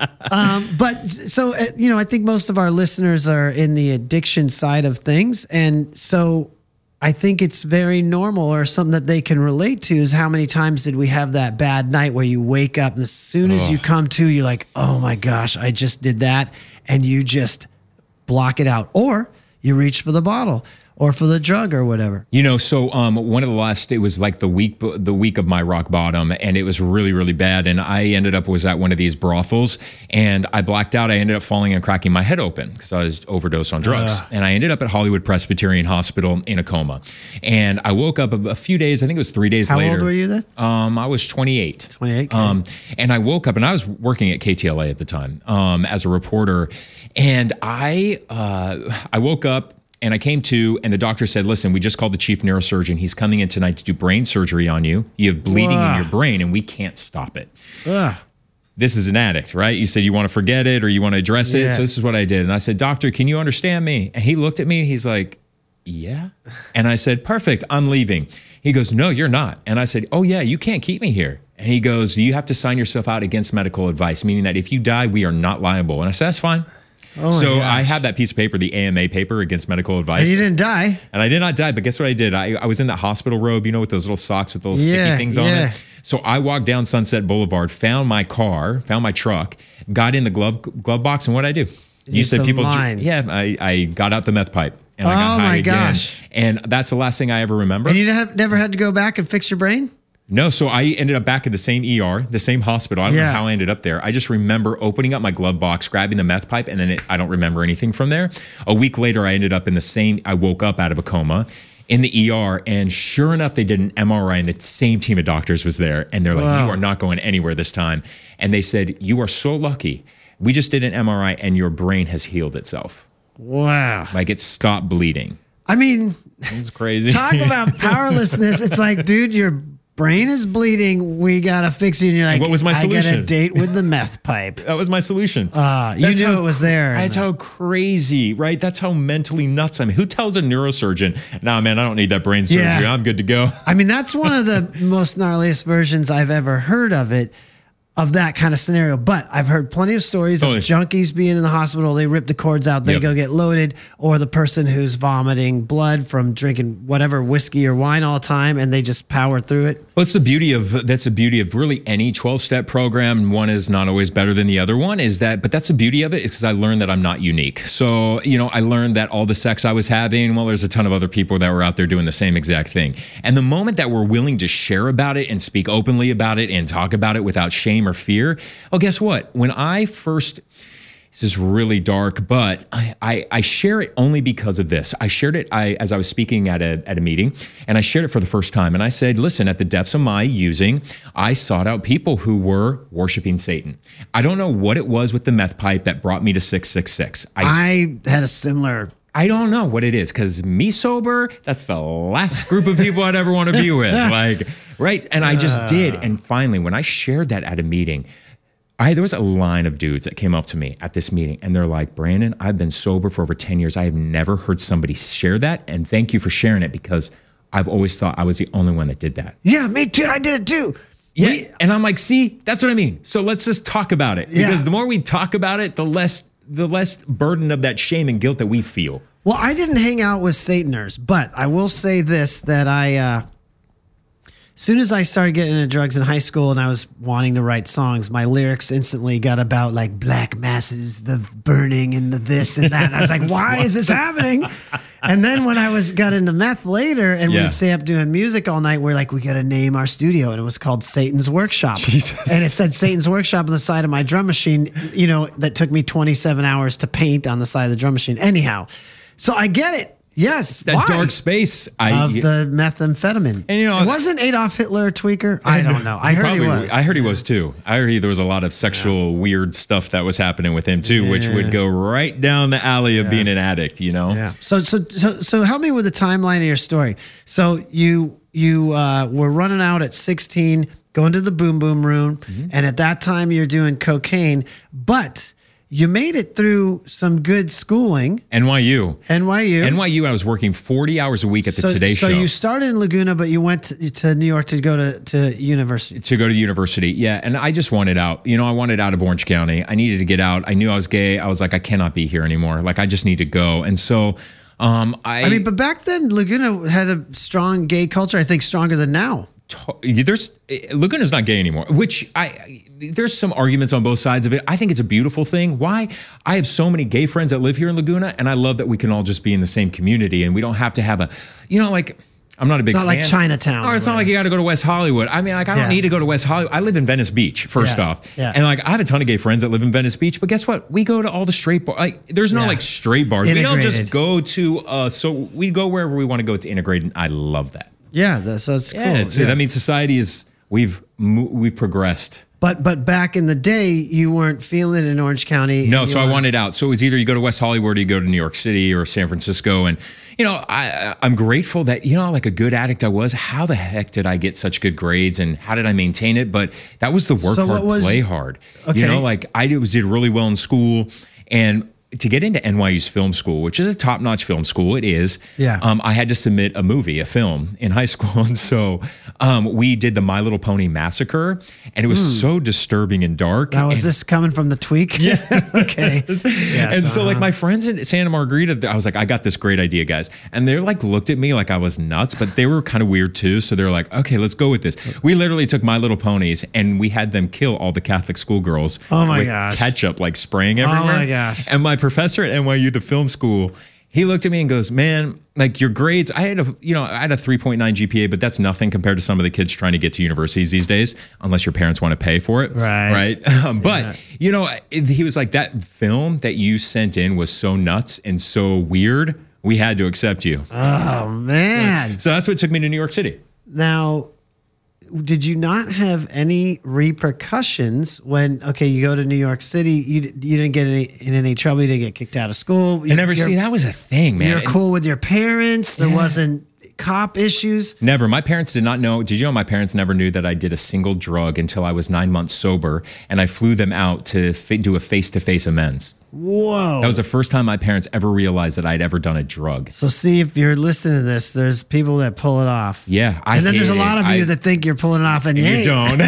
Um, but so uh, you know, I think most of our listeners are in the addiction side of things, and so I think it's very normal, or something that they can relate to, is how many times did we have that bad night where you wake up and as soon as you come to, you're like, oh my gosh, I just did that. And you just block it out, or you reach for the bottle or for the drug or whatever. You know, so um, one of the last, it was like the week, the week of my rock bottom, and it was really, really bad. And I ended up was at one of these brothels, and I blacked out. I ended up falling and cracking my head open because I was overdosed on drugs. Uh. And I ended up at Hollywood Presbyterian Hospital in a coma. And I woke up a, a few days, I think it was three days How later. old were you then? Um, I was twenty-eight. twenty-eight, okay. Um, and I woke up, and I was working at K T L A at the time um, as a reporter. And I, uh, I woke up. And I came to, and the doctor said, listen, we just called the chief neurosurgeon. He's coming in tonight to do brain surgery on you. You have bleeding Wow. in your brain, and we can't stop it. Ugh. This is an addict, right? You said you want to forget it or you want to address it. Yeah. So this is what I did. And I said, doctor, can you understand me? And he looked at me, and he's like, yeah. And I said, perfect, I'm leaving. He goes, no, you're not. And I said, oh, yeah, you can't keep me here. And he goes, you have to sign yourself out against medical advice, meaning that if you die, we are not liable. And I said, that's fine. Oh my so gosh. I have that piece of paper, the A M A paper against medical advice. And you didn't die. And I did not die, but guess what I did? I, I was in that hospital robe, you know, with those little socks with those Yeah, sticky things on yeah. it. So I walked down Sunset Boulevard, found my car, found my truck, got in the glove glove box, and what did I do? You Used said some people, lines. yeah. I, I got out the meth pipe, and I got Oh high my again. gosh. And that's the last thing I ever remember. And you have, never had to go back and fix your brain? No, so I ended up back at the same E R, the same hospital. I don't Yeah. know how I ended up there. I just remember opening up my glove box, grabbing the meth pipe, and then it, I don't remember anything from there. A week later, I ended up in the same, I woke up out of a coma, in the E R, and sure enough, they did an M R I, and the same team of doctors was there, and they're like, Wow. "You are not going anywhere this time." And they said, "You are so lucky. We just did an M R I, and your brain has healed itself. Wow. Like it stopped bleeding." I mean, It's crazy. talk about powerlessness. It's like, dude, your brain is bleeding. We got to fix it. And you're like, what was my I got a solution? date with the meth pipe. That was my solution. Uh, you That's knew how- it was there. That's how crazy, right? That's how mentally nuts I am. Who tells a neurosurgeon, "Nah, man, I don't need that brain surgery. Yeah. I'm good to go." I mean, that's one of the most gnarliest versions I've ever heard of it, of that kind of scenario. But I've heard plenty of stories of Oh, yeah. junkies being in the hospital. They rip the cords out, they Yep. go get loaded, or the person who's vomiting blood from drinking whatever whiskey or wine all the time, and they just power through it. Well, it's the beauty of that's the beauty of really any twelve-step program. One is not always better than the other one. Is that, but that's the beauty of it, is because I learned that I'm not unique. So you know, I learned that all the sex I was having, well, there's a ton of other people that were out there doing the same exact thing. And the moment that we're willing to share about it and speak openly about it and talk about it without shame or fear, oh, guess what? When I first This is really dark, but I, I, I share it only because of this. I shared it I, as I was speaking at a, at a meeting, and I shared it for the first time. And I said, listen, at the depths of my using, I sought out people who were worshiping Satan. I don't know what it was with the meth pipe that brought me to six six six. I, I had a similar. I don't know what it is, because me sober, that's the last group of people I'd ever want to be with. Like, right? And I just did. And finally, when I shared that at a meeting, I, there was a line of dudes that came up to me at this meeting, and they're like, "Brandon, I've been sober for over ten years. I have never heard somebody share that, and thank you for sharing it, because I've always thought I was the only one that did that." Yeah, me too. I did it too. Yeah, We- and I'm like, see, that's what I mean. So let's just talk about it, Yeah. because the more we talk about it, the less the less burden of that shame and guilt that we feel. Well, I didn't hang out with Sataners, but I will say this, that I, uh, as soon as I started getting into drugs in high school and I was wanting to write songs, my lyrics instantly got about like black masses, the burning and the this and that. And I was like, why is this happening? And then when I was got into meth later and Yeah. we'd stay up doing music all night, we're like, we got to name our studio. And it was called Satan's Workshop. Jesus. And it said Satan's Workshop on the side of my drum machine, you know, that took me twenty-seven hours to paint on the side of the drum machine. Anyhow, so I get it. Yes. That why? dark space. I, Of the methamphetamine. And, you know, it wasn't Adolf Hitler a tweaker? I don't know. I heard probably, he was. I heard he was too. I heard he, there was a lot of sexual weird stuff that was happening with him too, which would go right down the alley of being an addict. You know. Yeah. So, so, so, so help me with the timeline of your story. So you, you uh, were running out at sixteen, going to the boom boom room. Mm-hmm. And at that time you're doing cocaine, but you made it through some good schooling. N Y U. N Y U. N Y U. I was working forty hours a week at the so, Today so Show. you started in Laguna, but you went to, to New York to go to, to university. To go to university. Yeah. And I just wanted out. You know, I wanted out of Orange County. I needed to get out. I knew I was gay. I was like, I cannot be here anymore. Like, I just need to go. And so um, I. I mean, but back then Laguna had a strong gay culture, I think stronger than now. to- there's Laguna's not gay anymore, which I there's some arguments on both sides of it. I think it's a beautiful thing. Why? I have so many gay friends that live here in Laguna, and I love that we can all just be in the same community, and we don't have to have a, you know, like. I'm not a big It's not fan. like Chinatown Or or it's not like you got to go to West Hollywood. I mean, like I don't Yeah. need to go to West Hollywood. I live in Venice Beach, first Yeah. off, Yeah. and like I have a ton of gay friends that live in Venice Beach. But guess what? We go to all the straight bars. Like there's no Yeah. like straight bars. We don't just Integrated. go to. Uh, so we go wherever we want to go. It's integrated. I love that. Yeah, that's, that's cool. Yeah, it's, Yeah. that means society is we've mo- we've progressed. But but back in the day, you weren't feeling it in Orange County. No, and you so I were- wanted out. So it was either you go to West Hollywood or you go to New York City or San Francisco. And, you know, I, I'm grateful that, you know, like a good addict I was, how the heck did I get such good grades and how did I maintain it? But that was the work So what hard, was- play hard. Okay. You know, like I did, was, did really well in school. And to get into N Y U's film school, which is a top-notch film school, it is. Yeah. Um, I had to submit a movie, a film in high school. And so um, we did the My Little Pony Massacre. And it was so disturbing and dark. Now, is and- this coming from the tweak? Yeah. Okay. Yes, and so like uh-huh. my friends in Santa Margarita, I was like, I got this great idea, guys. And they're like looked at me like I was nuts, but they were kind of weird too. So they're like, okay, let's go with this. We literally took My Little Ponies and we had them kill all the Catholic schoolgirls Oh my with gosh. ketchup like spraying everywhere. my gosh. And my professor at N Y U, the film school, he looked at me and goes, man, like your grades, I had a, you know, I had a three point nine G P A, but that's nothing compared to some of the kids trying to get to universities these days, unless your parents want to pay for it. Right. Right. Um, but, Yeah. you know, it- he was like, that film that you sent in was so nuts and so weird. We had to accept you. Oh, man. So that's what took me to New York City. Now, did you not have any repercussions when, okay, you go to New York City, you, you didn't get any, in any trouble, you didn't get kicked out of school? You I never see, that was a thing, man. You're cool with your parents. There Yeah. wasn't cop issues. Never. My parents did not know. Did you know my parents never knew that I did a single drug until I was nine months sober, and I flew them out to fa- do a face-to-face amends. Whoa. That was the first time my parents ever realized that I'd ever done a drug. So see, if you're listening to this, there's people that pull it off. Yeah. I and then there's a hate lot it. of you I- that think you're pulling it off and you, You ain't. don't.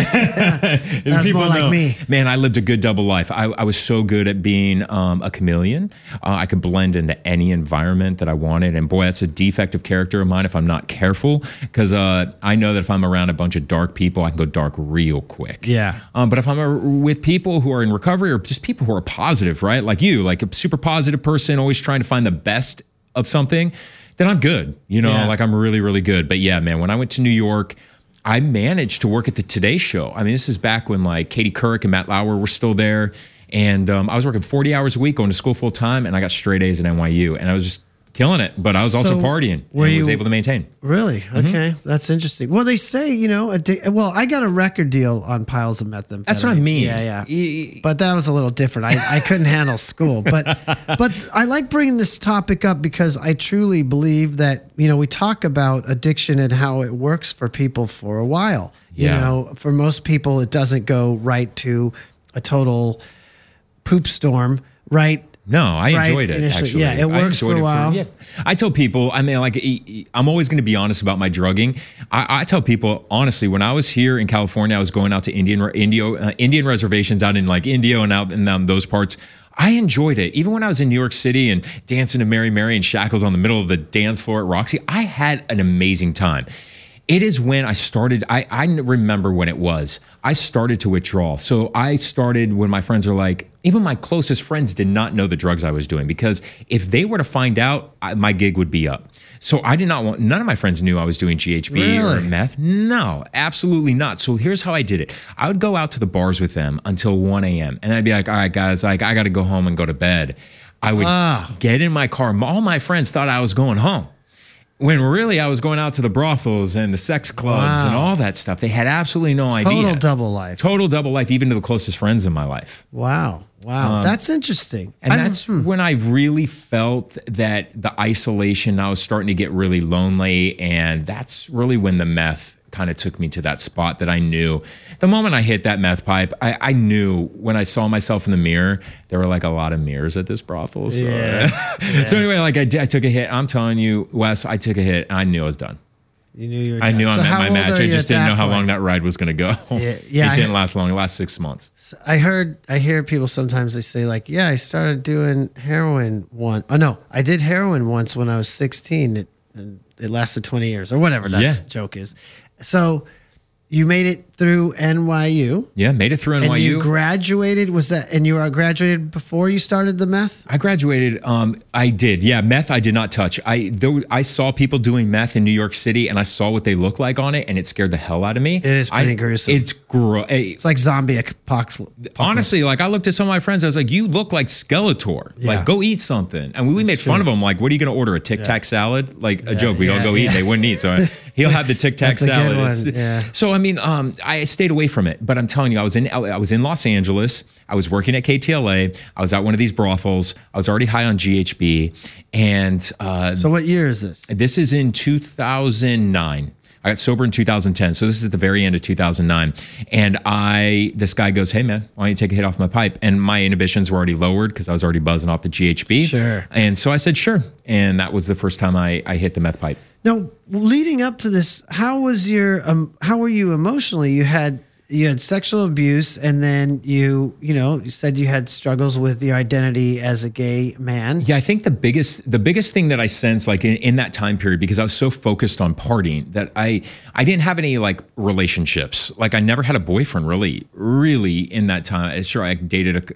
That's People more like know. me. Man, I lived a good double life. I, I was so good at being um, a chameleon. Uh, I could blend into any environment that I wanted. And boy, that's a defect of character of mine if I'm not careful. Because uh, I know that if I'm around a bunch of dark people, I can go dark real quick. Yeah. Um, but if I'm a, with people who are in recovery or just people who are positive, right? Like you, like a super positive person, always trying to find the best of something, then I'm good. You know, Yeah. like I'm really, really good. But yeah, man, when I went to New York, I managed to work at the Today Show. I mean, this is back when like Katie Couric and Matt Lauer were still there. And um, I was working forty hours a week, going to school full time, and I got straight A's at N Y U. And I was just killing it. But I was also So, partying and were was you- able to maintain. Really? Mm-hmm. Okay. That's interesting. Well, they say, you know, addic- well, I got a record deal on piles of methamphetamine. That's what I mean. Yeah, yeah. Y- But that was a little different. I, I couldn't handle school. But but I like bringing this topic up because I truly believe that, you know, we talk about addiction and how it works for people for a while. You Yeah. know, for most people, it doesn't go right to a total poop storm, right? No, I Right, enjoyed it, initially. actually. Yeah, it I works enjoyed for a it while. yeah. I tell people, I mean, like, e- e- I'm always going to be honest about my drugging. I, I tell people, honestly, when I was here in California, I was going out to Indian Indio, uh, Indian reservations out in like Indio and out in um, those parts. I enjoyed it. Even when I was in New York City and dancing to Mary Mary and Shackles on the middle of the dance floor at Roxy, I had an amazing time. It is when I started, I, I remember when it was, I started to withdraw. So I started when my friends are like, even my closest friends did not know the drugs I was doing because if they were to find out, I, my gig would be up. So I did not want, none of my friends knew I was doing G H B or Really? meth. No, absolutely not. So here's how I did it. I would go out to the bars with them until one a.m. And I'd be like, all right, guys, like I got to go home and go to bed. I would Ah. get in my car. All my friends thought I was going home. When really I was going out to the brothels and the sex clubs Wow. and all that stuff. They had absolutely no idea. Total double life. Total double life, even to the closest friends in my life. Wow. Wow. That's interesting. And I'm- that's hmm. when I really felt that the isolation, I was starting to get really lonely. And that's really when the meth kind of took me to that spot that I knew. The moment I hit that meth pipe, I, I knew when I saw myself in the mirror, there were like a lot of mirrors at this brothel. So, Yeah. so anyway, like I, did, I took a hit. I'm telling you, Wes, I took a hit. And I knew I was done. You knew you were I done. knew So I'm how at my old match. are I you just at didn't know that how long point? that ride was going to go. Yeah, yeah, it didn't I- last long. It lasted six months. I heard, I hear people sometimes they say like, yeah, I started doing heroin one. Oh no, I did heroin once when I was sixteen. It, and it lasted twenty years or whatever that Yeah. joke is. So you made it through N Y U. Yeah, made it through N Y U. And you graduated. Was that, and you were graduated before you started the meth? I graduated. Um, I did. Yeah, meth. I did not touch. I though I saw people doing meth in New York City, and I saw what they looked like on it, and it scared the hell out of me. It is pretty gruesome. It's gross. It's like zombie apocalypse. Honestly, like I looked at some of my friends, I was like, "You look like Skeletor. Yeah. Like, go eat something." And we, we made true. fun of him. Like, "What are you going to order? A Tic Tac salad?" Like a joke. We yeah, don't go eat. yeah. They wouldn't eat. So he'll have the Tic Tac That's a good salad. one, It's- yeah. So I mean, um, I stayed away from it. But I'm telling you, I was in I was in Los Angeles. I was working at K T L A. I was at one of these brothels. I was already high on G H B, and uh, So what year is this? this is in two thousand nine. I got sober in two thousand ten. So this is at the very end of two thousand nine. And I, this guy goes, "Hey man, why don't you take a hit off my pipe?" And my inhibitions were already lowered because I was already buzzing off the G H B. Sure. And so I said, sure. And that was the first time I, I hit the meth pipe. Now, leading up to this, how was your um, how were you emotionally? You had you had sexual abuse, and then you you know you said you had struggles with your identity as a gay man. Yeah, I think the biggest the biggest thing that I sensed like in, in that time period, because I was so focused on partying, that I I didn't have any like relationships. Like I never had a boyfriend really, really in that time. Sure, I dated a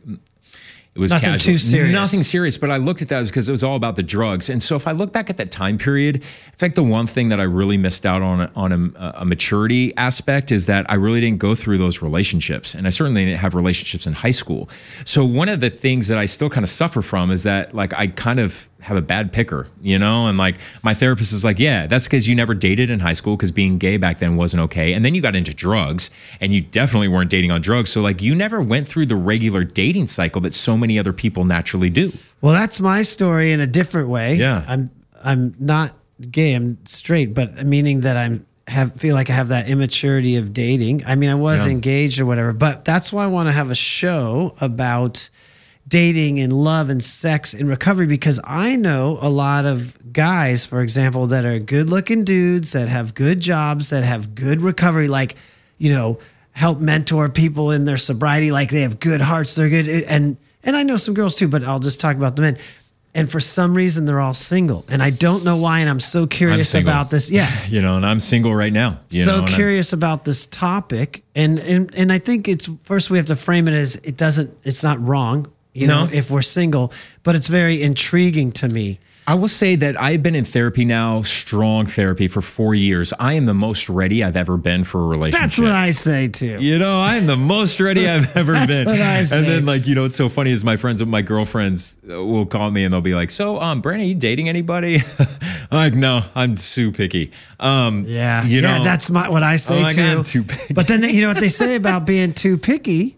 it was Nothing casual. too serious. Nothing serious, but I looked at that because it was all about the drugs. And so if I look back at that time period, it's like the one thing that I really missed out on on a, a maturity aspect is that I really didn't go through those relationships. And I certainly didn't have relationships in high school. So one of the things that I still kind of suffer from is that like I kind of have a bad picker, you know? And like my therapist is like, yeah, that's because you never dated in high school because being gay back then wasn't okay. And then you got into drugs and you definitely weren't dating on drugs. So like you never went through the regular dating cycle that so many other people naturally do. Well, that's my story in a different way. Yeah. I'm I'm not gay, I'm straight, but meaning that I'm have feel like I have that immaturity of dating. I mean, I was Yeah. engaged or whatever, but that's why I want to have a show about dating and love and sex in recovery, because I know a lot of guys, for example, that are good looking dudes that have good jobs, that have good recovery, like, you know, help mentor people in their sobriety. Like they have good hearts. They're good. And, and I know some girls too, but I'll just talk about the men. And for some reason they're all single, and I don't know why. And I'm so curious single. about this. Yeah. You know, and I'm single right now. You so know, and curious about this topic. And, and, and I think it's first we have to frame it as it doesn't, it's not wrong. You No. know, if we're single, but it's very intriguing to me. I will say that I've been in therapy now, strong therapy for four years. I am the most ready I've ever been for a relationship. That's what I say too. You know, I am the most ready I've ever That's been. what I say. And then, like, you know, what's so funny is my friends and my girlfriends will call me and they'll be like, "So, um, Brandon, are you dating anybody?" I'm like, "No, I'm too picky." Um, Yeah, you yeah, know, that's my what I say I'm like, too. I'm too picky. But then you know what they say about being too picky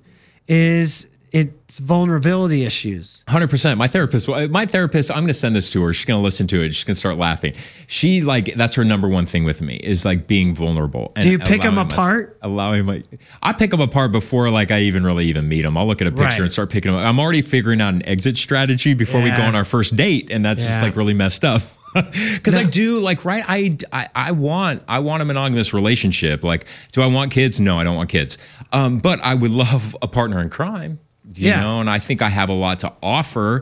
is it's vulnerability issues. one hundred percent. My therapist, my therapist, I'm going to send this to her. She's going to listen to it. She's going to start laughing. She like, that's her number one thing with me is like being vulnerable. And Do you pick them allowing my- apart? allowing my, I pick them apart before like I even really even meet them. I'll look at a picture Right. and start picking them up. I'm already figuring out an exit strategy before we go Yeah. on our first date. And that's just Yeah. like really messed up. Because I No. do like, right. I, I, I want, I want a monogamous relationship. Like, do I want kids? No, I don't want kids. Um, but I would love a partner in crime. You Yeah. know, and I think I have a lot to offer.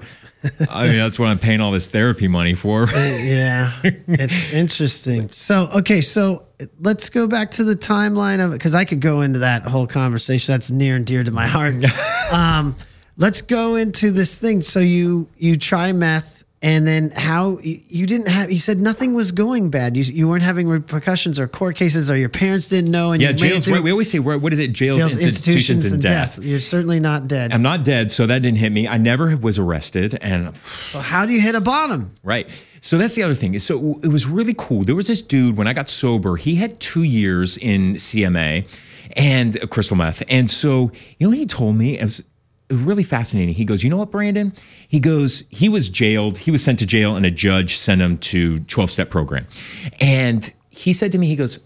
I mean, that's what I'm paying all this therapy money for. Yeah, it's interesting. So, okay, so let's go back to the timeline of it, because I could go into that whole conversation. That's near and dear to my heart. um, let's go into this thing. So you you try meth, and then how you, you didn't have? You said nothing was going bad. You you weren't having repercussions or court cases, or your parents didn't know. And Yeah, you made it jails. through- Right, we always say, what is it? Jails, jails, institutions, and death. You're certainly not dead. I'm not dead, so that didn't hit me. I never was arrested, and So how do you hit a bottom? right. So that's the other thing. So it was really cool. There was this dude when I got sober. He had two years in C M A and uh, crystal meth, and so you know what he told me? It was really fascinating. He goes, "You know what, Brandon?" He goes, he was jailed. He was sent to jail, and a judge sent him to twelve-step program. And he said to me, he goes,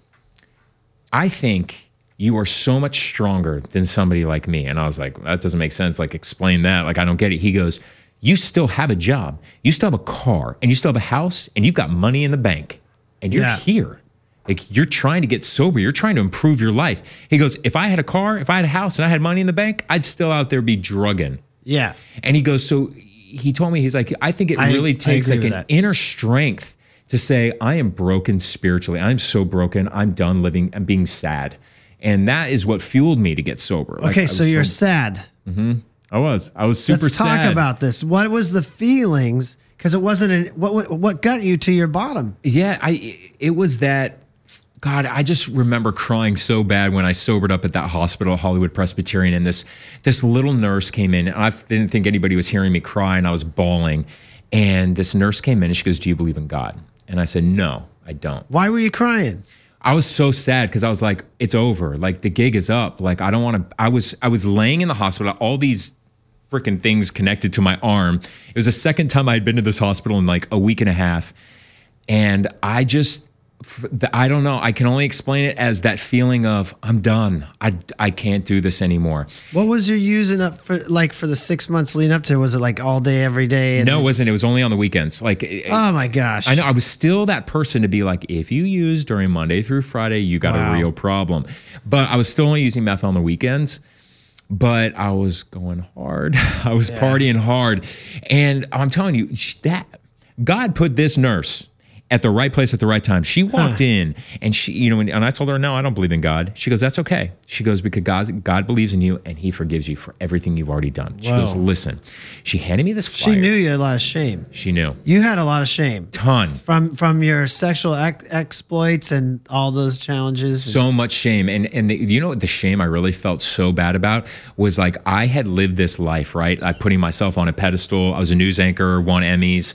"I think you are so much stronger than somebody like me." And I was like, that doesn't make sense. Like, explain that. Like, I don't get it. He goes, "You still have a job. You still have a car, and you still have a house, and you've got money in the bank, and you're Yeah. here. Like, you're trying to get sober. You're trying to improve your life." He goes, "If I had a car, if I had a house, and I had money in the bank, I'd still out there be drugging." Yeah. And he goes, so he told me, he's like, "I think it I- really I takes agree like with an that. inner strength to say, I am broken spiritually. I'm so broken. I'm done living and being sad." And that is what fueled me to get sober. Like, Okay, I so was you're sad. I was. I was super Let's talk sad. about this. What was the feelings? Because it wasn't an, what what what got you to your bottom. Yeah, I. It was that. God, I just remember crying so bad when I sobered up at that hospital, Hollywood Presbyterian, and this this little nurse came in, and I didn't think anybody was hearing me cry, and I was bawling. And this nurse came in, and she goes, "Do you believe in God?" And I said, "No, I don't." Why were you crying? I was so sad because I was like, it's over. Like, the gig is up. Like, I don't want to. I was I was laying in the hospital, all these freaking things connected to my arm. It was the second time I had been to this hospital in like a week and a half, and I just. I don't know. I can only explain it as that feeling of I'm done. I, I can't do this anymore. What was your using up for like for the six months leading up to it? Was it like all day, every day? and No, it then- wasn't. It was only on the weekends. Like, Oh my gosh. I know I was still that person to be like, if you use during Monday through Friday, you got Wow. a real problem. But I was still only using meth on the weekends. But I was going hard. I was partying hard. And I'm telling you, sh- that God put this nurse at the right place at the right time. She walked in and she, you know, and, and I told her, "No, I don't believe in God." She goes, "That's okay." She goes, "Because God, God believes in you and he forgives you for everything you've already done." She Whoa. goes, "Listen." She handed me this flyer. She knew you had a lot of shame. She knew. You had a lot of shame Ton. from from your sexual ex- exploits and all those challenges. So much shame. And and the, you know what the shame I really felt so bad about was like I had lived this life, right? I putting myself on a pedestal. I was a news anchor, won Emmys,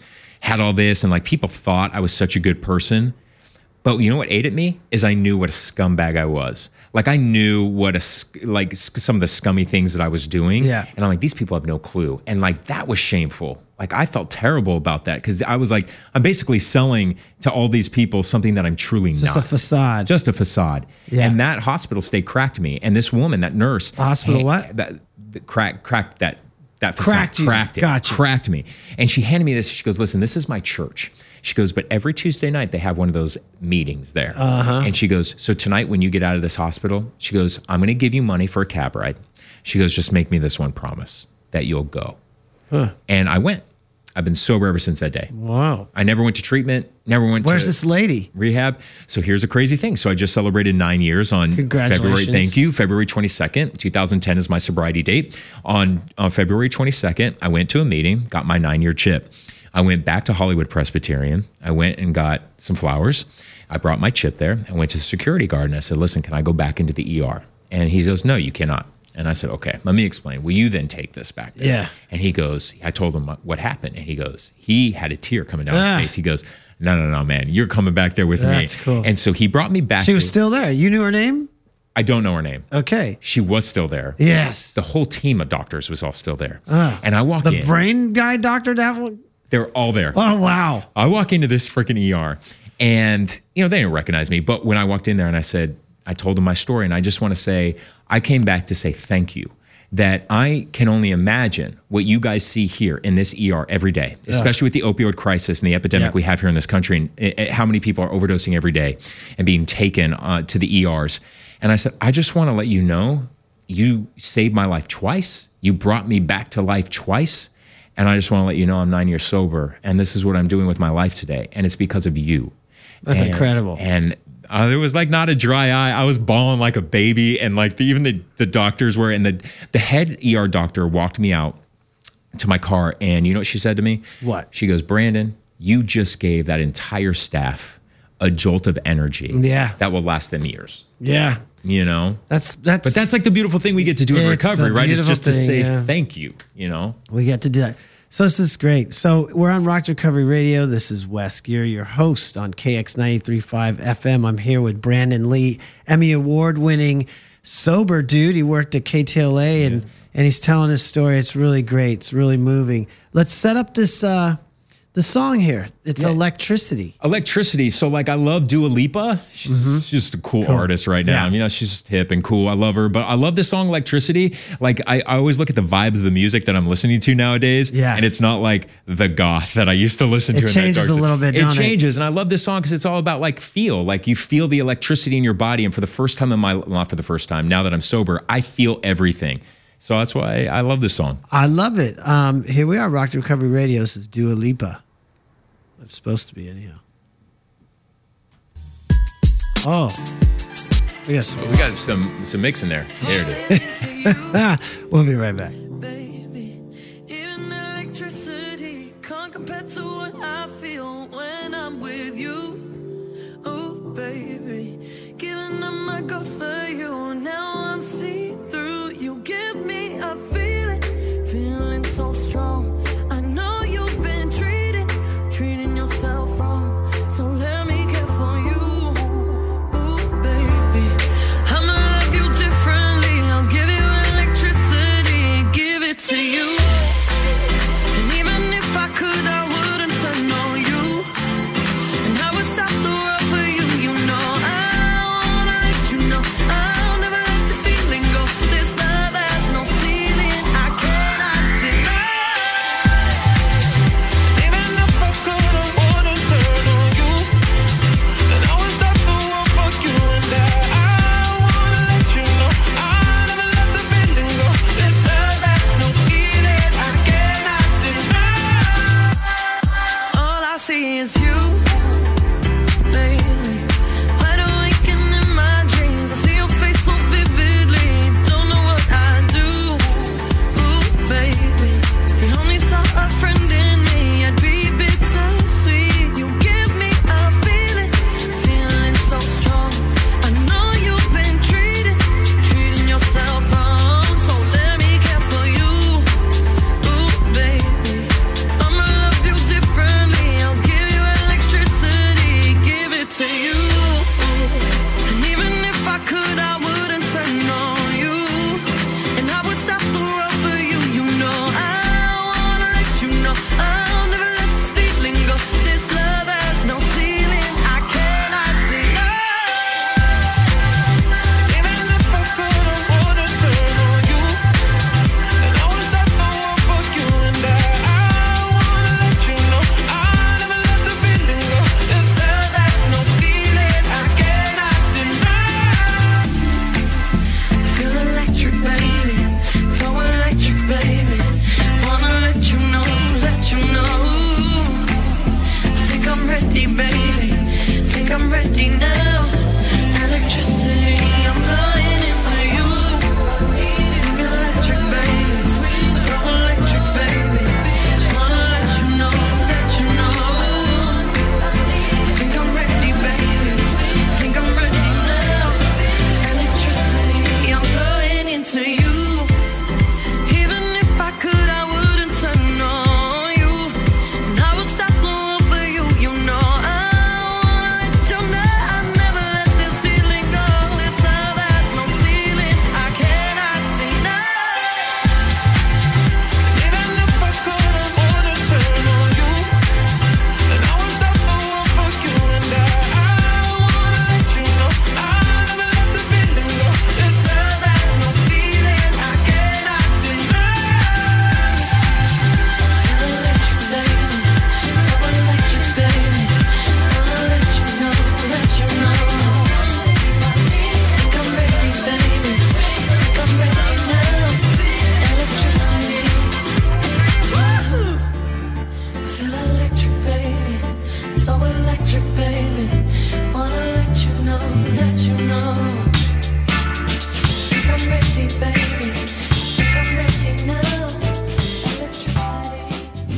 had all this, and like people thought I was such a good person. But you know what ate at me is I knew what a scumbag I was. Like I knew what a like some of the scummy things that I was doing. Yeah. And I'm like, these people have no clue. And like that was shameful. Like I felt terrible about that because I was like, I'm basically selling to all these people something that I'm truly Just not. a facade. Just a facade. Yeah. And that hospital stay cracked me. And this woman, that nurse, The hospital hey, what? That, that crack cracked that that facade. Cracked you. Cracked it. Gotcha. Cracked me. And she handed me this. She goes, listen, this is my church. She goes, but every Tuesday night they have one of those meetings there. Uh-huh. And she goes, so tonight when you get out of this hospital, she goes, I'm going to give you money for a cab ride. She goes, just make me this one promise that you'll go. Huh. And I went. I've been sober ever since that day. Wow. I never went to treatment, never went Where's to this lady? rehab. So here's a crazy thing. So I just celebrated nine years on Congratulations. February. Thank you. February twenty-second, twenty ten is my sobriety date. On, on February twenty-second, I went to a meeting, got my nine-year chip. I went back to Hollywood Presbyterian. I went and got some flowers. I brought my chip there. I went to the security guard and I said, listen, can I go back into the E R? And he goes, no, you cannot. And I said, okay, let me explain. Will you then take this back there? Yeah. And he goes, I told him what happened. And he goes, he had a tear coming down Ah. his face. He goes, no, no, no, man, you're coming back there with That's me. cool. And so he brought me back. She was to- still there. You knew her name? I don't know her name. Okay. She was still there. Yes. The whole team of doctors was all still there. Ah. And I walk The in. brain guy doctor that one? They're all there. Oh, wow. I walk into this freaking E R and, you know, they didn't recognize me. But when I walked in there and I said, I told them my story, and I just want to say, I came back to say thank you. That I can only imagine what you guys see here in this E R every day, especially with the opioid crisis and the epidemic Yeah. we have here in this country, and it, it- how many people are overdosing every day and being taken uh, to the E Rs. And I said, I just want to let you know, you saved my life twice. You brought me back to life twice. And I just want to let you know I'm nine years sober, and this is what I'm doing with my life today. And it's because of you. That's And- incredible. And uh, there was like not a dry eye. I was bawling like a baby. And like the, even the, the doctors were, and the, the head E R doctor walked me out to my car. And you know what she said to me? What? She goes, Brandon, you just gave that entire staff a jolt of energy. Yeah. That will last them years, Yeah. you know? That's, that's, But that's like the beautiful thing we get to do in It's a recovery, right? It's beautiful just to thing, say yeah. thank you, you know? we get to do that. So this is great. So we're on Rock Recovery Radio. This is Wes Gear, your host on K X ninety-three point five F M. I'm here with Brandon Lee, Emmy Award winning sober dude. He worked at K T L A and, and he's telling his story. It's really great. It's really moving. Let's set up this, uh, the song here. It's Yeah. Electricity. Electricity. So like I love Dua Lipa. She's just a cool, artist right now. Yeah. You know, she's just hip and cool. I love her. But I love this song Electricity. Like I, I always look at the vibes of the music that I'm listening to nowadays. Yeah. And it's not like the goth that I used to listen It to. in changes that dark a little bit, It don't it? changes. And I love this song because it's all about like feel. Like you feel the electricity in your body. And for the first time in my well, not for the first time, now that I'm sober, I feel everything. So that's why I love this song. I love it. Um, here we are, Rock Recovery Radio. This is Dua Lipa. It's supposed to be anyhow. Oh, we got some. We got some some mix in there. There it is. We'll be right back. Baby, even electricity can't compare to what I feel when I'm with you. Oh, baby, giving up my ghost for you. Now I'm see-through. You give me a feeling, feeling so strong. I know you've been treating, treating yourself wrong. So let me care for you. Oh, baby, I'ma love you differently. I'll give you electricity, give it to you. And even if I could, I wouldn't turn on you. And I would stop the world for you, you know. I wanna let you know I'll never let this feeling go. This love has no ceiling. I cannot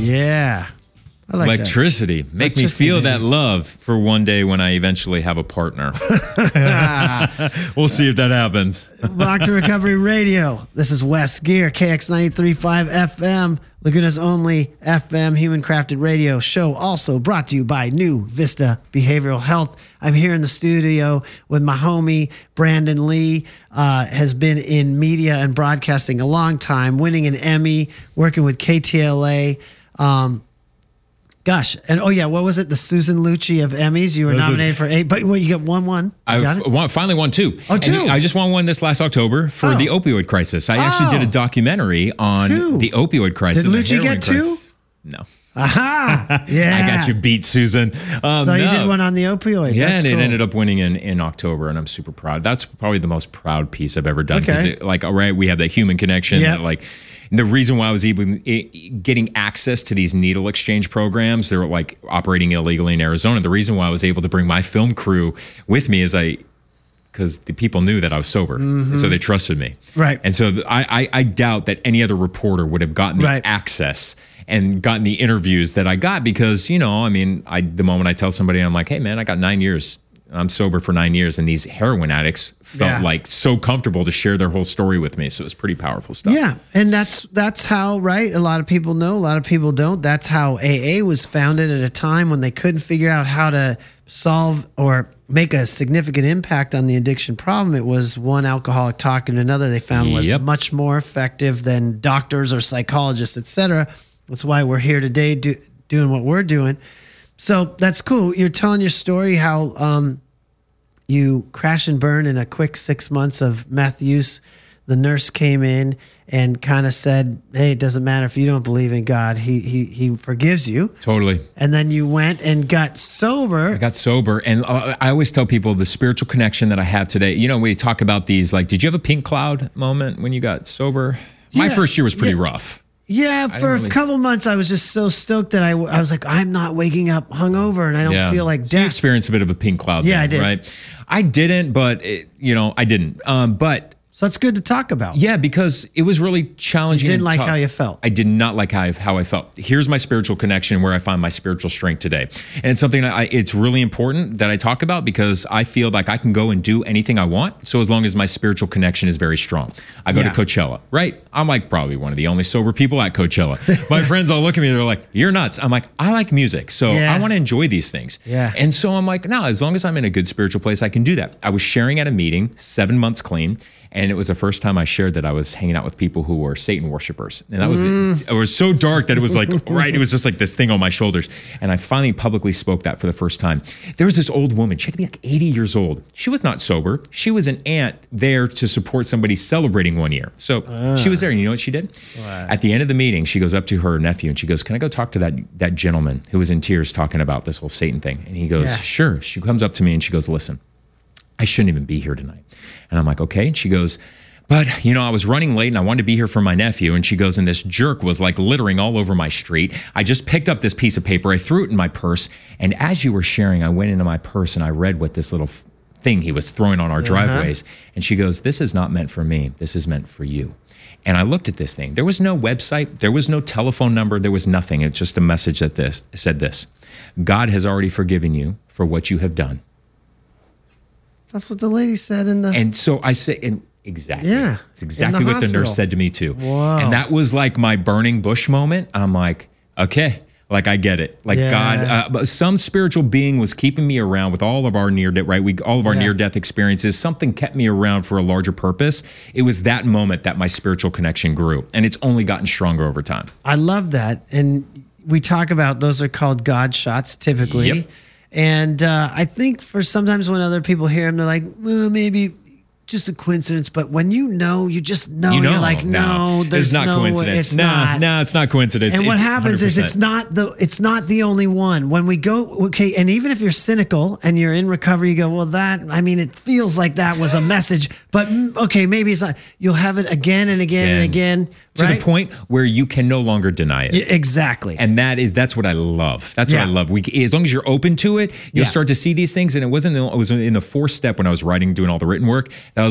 Yeah. I like Electricity. that. Make Electricity, me feel baby. that love for one day when I eventually have a partner. We'll see if that happens. Rock to Recovery Radio. This is Wes Gear, K X ninety-three point five F M, Laguna's only F M human crafted radio show. Also brought to you by New Vista Behavioral Health. I'm here in the studio with my homie Brandon Lee. Uh, has been in media and broadcasting a long time, winning an Emmy, working with K T L A. Um, Gosh, and oh yeah, what was it? The Susan Lucci of Emmys. You were Was it- nominated for eight, but well, you get one, one. You got I've it? won, finally won two. Oh, two. And I just won one this last October for Oh. the opioid crisis. I actually did Oh. a documentary on Two. the opioid crisis. Did the Lucci heroin get two? crisis. No. Aha! Yeah, I got you beat, Susan. Um, So you no. did one on the opioid. Yeah, That's and it cool. ended up winning in, in October, and I'm super proud. That's probably the most proud piece I've ever done. Because, Okay. like, all right, we have that human connection. Yep. Like, the reason why I was even it, getting access to these needle exchange programs, they're like operating illegally in Arizona. The reason why I was able to bring my film crew with me is I, because the people knew that I was sober, and so they trusted me. Right. And so th- I, I, I doubt that any other reporter would have gotten the Right. access and gotten the interviews that I got because, you know, I mean, I the moment I tell somebody, I'm like, hey, man, I got nine years. I'm sober for nine years. And these heroin addicts felt Yeah. like so comfortable to share their whole story with me. So it was pretty powerful stuff. Yeah, and that's that's how, right? A lot of people know, a lot of people don't. That's how A A was founded at a time when they couldn't figure out how to solve or make a significant impact on the addiction problem. It was one alcoholic talking to another they found was Yep. much more effective than doctors or psychologists, et cetera. That's why we're here today do, doing what we're doing. So that's cool. You're telling your story how um, you crash and burn in a quick six months of meth use. The nurse came in and kind of said, hey, it doesn't matter if you don't believe in God. He, he, he forgives you. Totally. And then you went and got sober. I got sober. And uh, I always tell people the spiritual connection that I have today. You know, we talk about these, like, did you have a pink cloud moment when you got sober? My Yeah. first year was pretty Yeah. rough. Yeah, for really- a couple months, I was just so stoked that I, I was like, I'm not waking up hungover and I don't feel like So you death. experienced a bit of a pink cloud. Yeah, then, I did. Right? I didn't, but it, you know, I didn't. Um, but So that's good to talk about. yeah, because it was really challenging. You didn't and like tough. how you felt. I did not like how I, how I felt. Here's my spiritual connection where I find my spiritual strength today. And it's something that I, it's really important that I talk about because I feel like I can go and do anything I want. So as long as my spiritual connection is very strong. I go Yeah. to Coachella, right? I'm like probably one of the only sober people at Coachella. My friends all look at me, they're like, you're nuts. I'm like, I like music. So Yeah. I want to enjoy these things. Yeah. And so I'm like, no, as long as I'm in a good spiritual place, I can do that. I was sharing at a meeting, seven months clean. And it was the first time I shared that I was hanging out with people who were Satan worshipers. And that was, it was so dark that it was like, right, it was just like this thing on my shoulders. And I finally publicly spoke that for the first time. There was this old woman, she had to be like eighty years old. She was not sober. She was an aunt there to support somebody celebrating one year. So she was there, and you know what she did? At the end of the meeting, she goes up to her nephew and she goes, can I go talk to that, that gentleman who was in tears talking about this whole Satan thing? And he goes, Yeah. sure. She comes up to me and she goes, listen, I shouldn't even be here tonight. And I'm like, okay. And she goes, but, you know, I was running late and I wanted to be here for my nephew. And she goes, and this jerk was like littering all over my street. I just picked up this piece of paper. I threw it in my purse. And as you were sharing, I went into my purse and I read what this little f- thing he was throwing on our driveways. And she goes, this is not meant for me. This is meant for you. And I looked at this thing. There was no website. There was no telephone number. There was nothing. It's just a message that this said this: God has already forgiven you for what you have done. That's what the lady said in the. And so I say, and exactly. Yeah, It's exactly in the what the nurse hospital. said to me too. Wow. And that was like my burning bush moment. I'm like, okay, like I get it. Like Yeah. God, uh, but some spiritual being was keeping me around with all of our near death, right? We all of our Yeah. near death experiences. Something kept me around for a larger purpose. It was that moment that my spiritual connection grew, and it's only gotten stronger over time. I love that. And we talk about those are called God shots typically. Yep. And uh, I think for sometimes when other people hear them, they're like, well, maybe just a coincidence. But when you know, you just know, You know, you're like, no, there's it's not no coincidence. It's no, not. no, it's not coincidence. And what It's happens is one hundred it's percent. not the it's not the only one. When we go, okay, and even if you're cynical and you're in recovery, you go, well, that I mean, it feels like that was a message, but mm, okay, maybe it's not. You'll have it again and again and again, to right? the point where you can no longer deny it. Yeah, exactly. And that is that's what I love. That's Yeah. what I love. We as long as you're open to it, you'll Yeah. start to see these things. And it wasn't. It was in the fourth step when I was writing, doing all the written work. That I was like,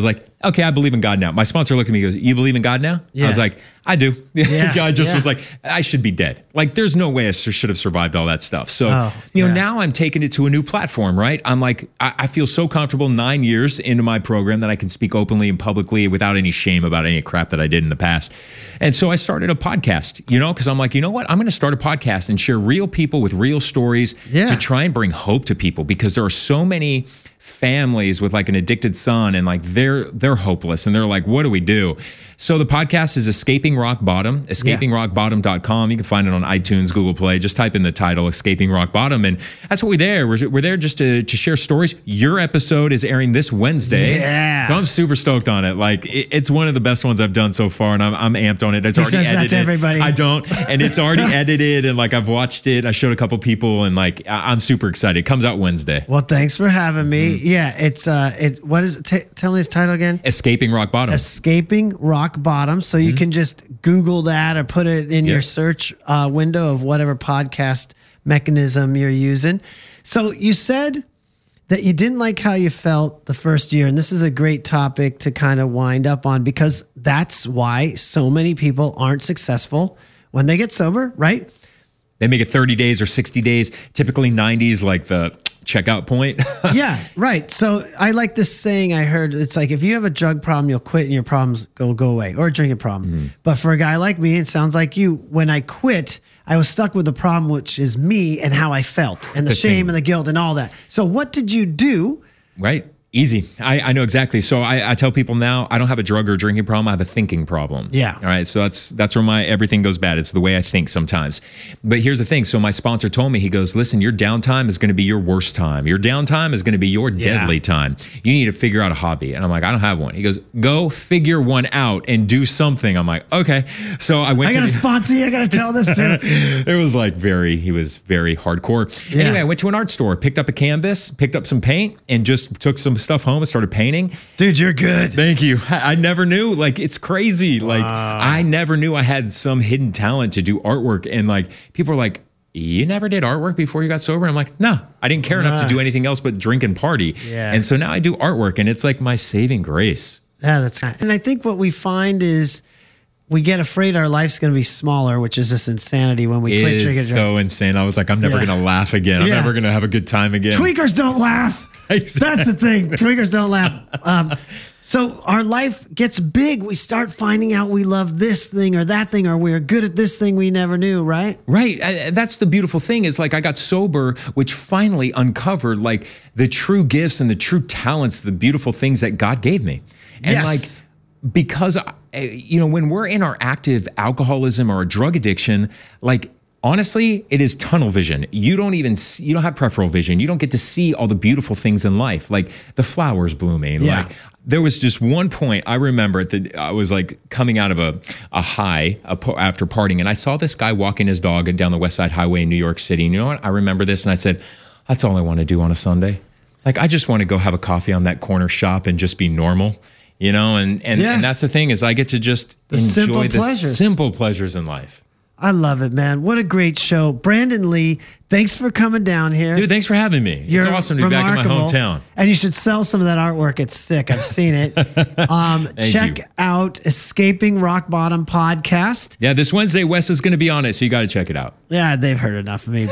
okay, I believe in God now. My sponsor looked at me and goes, you believe in God now? Yeah. I was like, I do. Yeah, I just yeah. was like, I should be dead. Like, there's no way I should have survived all that stuff. So, Oh, you know, yeah. now I'm taking it to a new platform, right? I'm like, I, I feel so comfortable nine years into my program that I can speak openly and publicly without any shame about any crap that I did in the past. And so I started a podcast, you know, because I'm like, you know what? I'm going to start a podcast and share real people with real stories Yeah. to try and bring hope to people, because there are so many families with like an addicted son, and like they're they're hopeless and they're like, what do we do? So the podcast is Escaping Rock Bottom, escaping rock bottom dot com. You can find it on iTunes, Google Play. Just type in the title, Escaping Rock Bottom. And that's what we're there. We're, we're there just to, to share stories. Your episode is airing this Wednesday. Yeah. So I'm super stoked on it. Like it, it's one of the best ones I've done so far, and I'm, I'm amped on it. It's He already says that edited. to everybody. I don't. And it's already edited, and like I've watched it. I showed a couple people, and like I- I'm super excited. It comes out Wednesday. Well, thanks for having me. Mm-hmm. Yeah, it's uh, it. What is it? T- tell me his title again. Escaping Rock Bottom. Escaping Rock Bottom. So you can just Google that or put it in Yeah. your search uh, window of whatever podcast mechanism you're using. So you said that you didn't like how you felt the first year. And this is a great topic to kind of wind up on, because that's why so many people aren't successful when they get sober, right? They make it thirty days or sixty days, typically nineties, like the checkout point. Yeah, right. So I like this saying I heard. It's like, if you have a drug problem, you'll quit and your problems go go away, or a drinking problem. Mm-hmm. But for a guy like me, it sounds like you. When I quit, I was stuck with the problem, which is me and how I felt, and the That's the shame thing. and the guilt and all that. So what did you do? Right. Easy. I, I know exactly. So I, I tell people now, I don't have a drug or drinking problem. I have a thinking problem. Yeah. All right. So that's that's where my everything goes bad. It's the way I think sometimes. But here's the thing. So my sponsor told me, he goes, listen, your downtime is going to be your worst time. Your downtime is going to be your deadly time. You need to figure out a hobby. And I'm like, I don't have one. He goes, go figure one out and do something. I'm like, okay. So I went I to got to the- sponsor you. I got to tell this to. it was like very, he was very hardcore. Yeah. Anyway, I went to an art store, picked up a canvas, picked up some paint, and just took some stuff home and started painting. Dude, you're good. Thank you. I I never knew. Like, it's crazy. Like, I never knew I had some hidden talent to do artwork. And like, people are like, you never did artwork before you got sober? And I'm like, no, I didn't care enough to do anything else but drink and party. Yeah. And so now I do artwork, and it's like my saving grace. Yeah, that's. And I think what we find is we get afraid our life's going to be smaller, which is just insanity when we It quit drinking. is so insane. I was like, I'm never Yeah. going to laugh again. I'm Yeah. never going to have a good time again. Tweakers don't laugh. That's the thing. Tweakers don't laugh. Um, so our life gets big. We start finding out we love this thing or that thing, or we're good at this thing we never knew, right? Right. I, that's the beautiful thing is like I got sober, which finally uncovered like the true gifts and the true talents, the beautiful things that God gave me. And Yes. like, because, uh, you know, when we're in our active alcoholism or a drug addiction, like, honestly, it is tunnel vision. You don't even see, you don't have peripheral vision. You don't get to see all the beautiful things in life, like the flowers blooming. Yeah. Like there was just one point I remember that I was like coming out of a a high a po- after partying, and I saw this guy walking his dog down the West Side Highway in New York City. And you know what? I remember this, and I said, "That's all I want to do on a Sunday. Like I just want to go have a coffee on that corner shop and just be normal." You know, and and, Yeah. and that's the thing is I get to just The simple enjoy the pleasures. simple pleasures in life. I love it, man. What a great show. Brandon Lee, thanks for coming down here. Dude, thanks for having me. You're it's awesome to be back in my remarkable. hometown. And you should sell some of that artwork. It's sick. I've seen it. Um, Thank check you. out Escaping Rock Bottom podcast. Yeah, this Wednesday, Wes is going to be on it, so you got to check it out. Yeah, they've heard enough of me.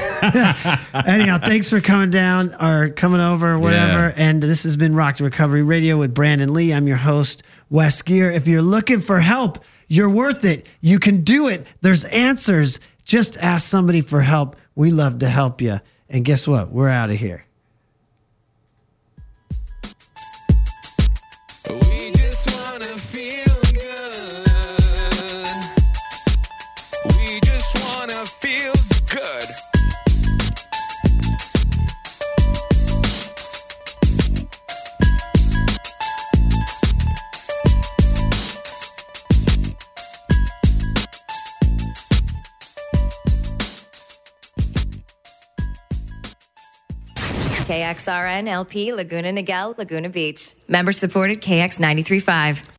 But anyhow, thanks for coming down or coming over or whatever. Yeah. And this has been Rock to Recovery Radio with Brandon Lee. I'm your host, Wes Geer. If you're looking for help, you're worth it. You can do it. There's answers. Just ask somebody for help. We love to help you. And guess what? We're out of here. We just wanna feel good. We just wanna feel good. K X R N L P Laguna Niguel, Laguna Beach. Member supported K X ninety-three point five.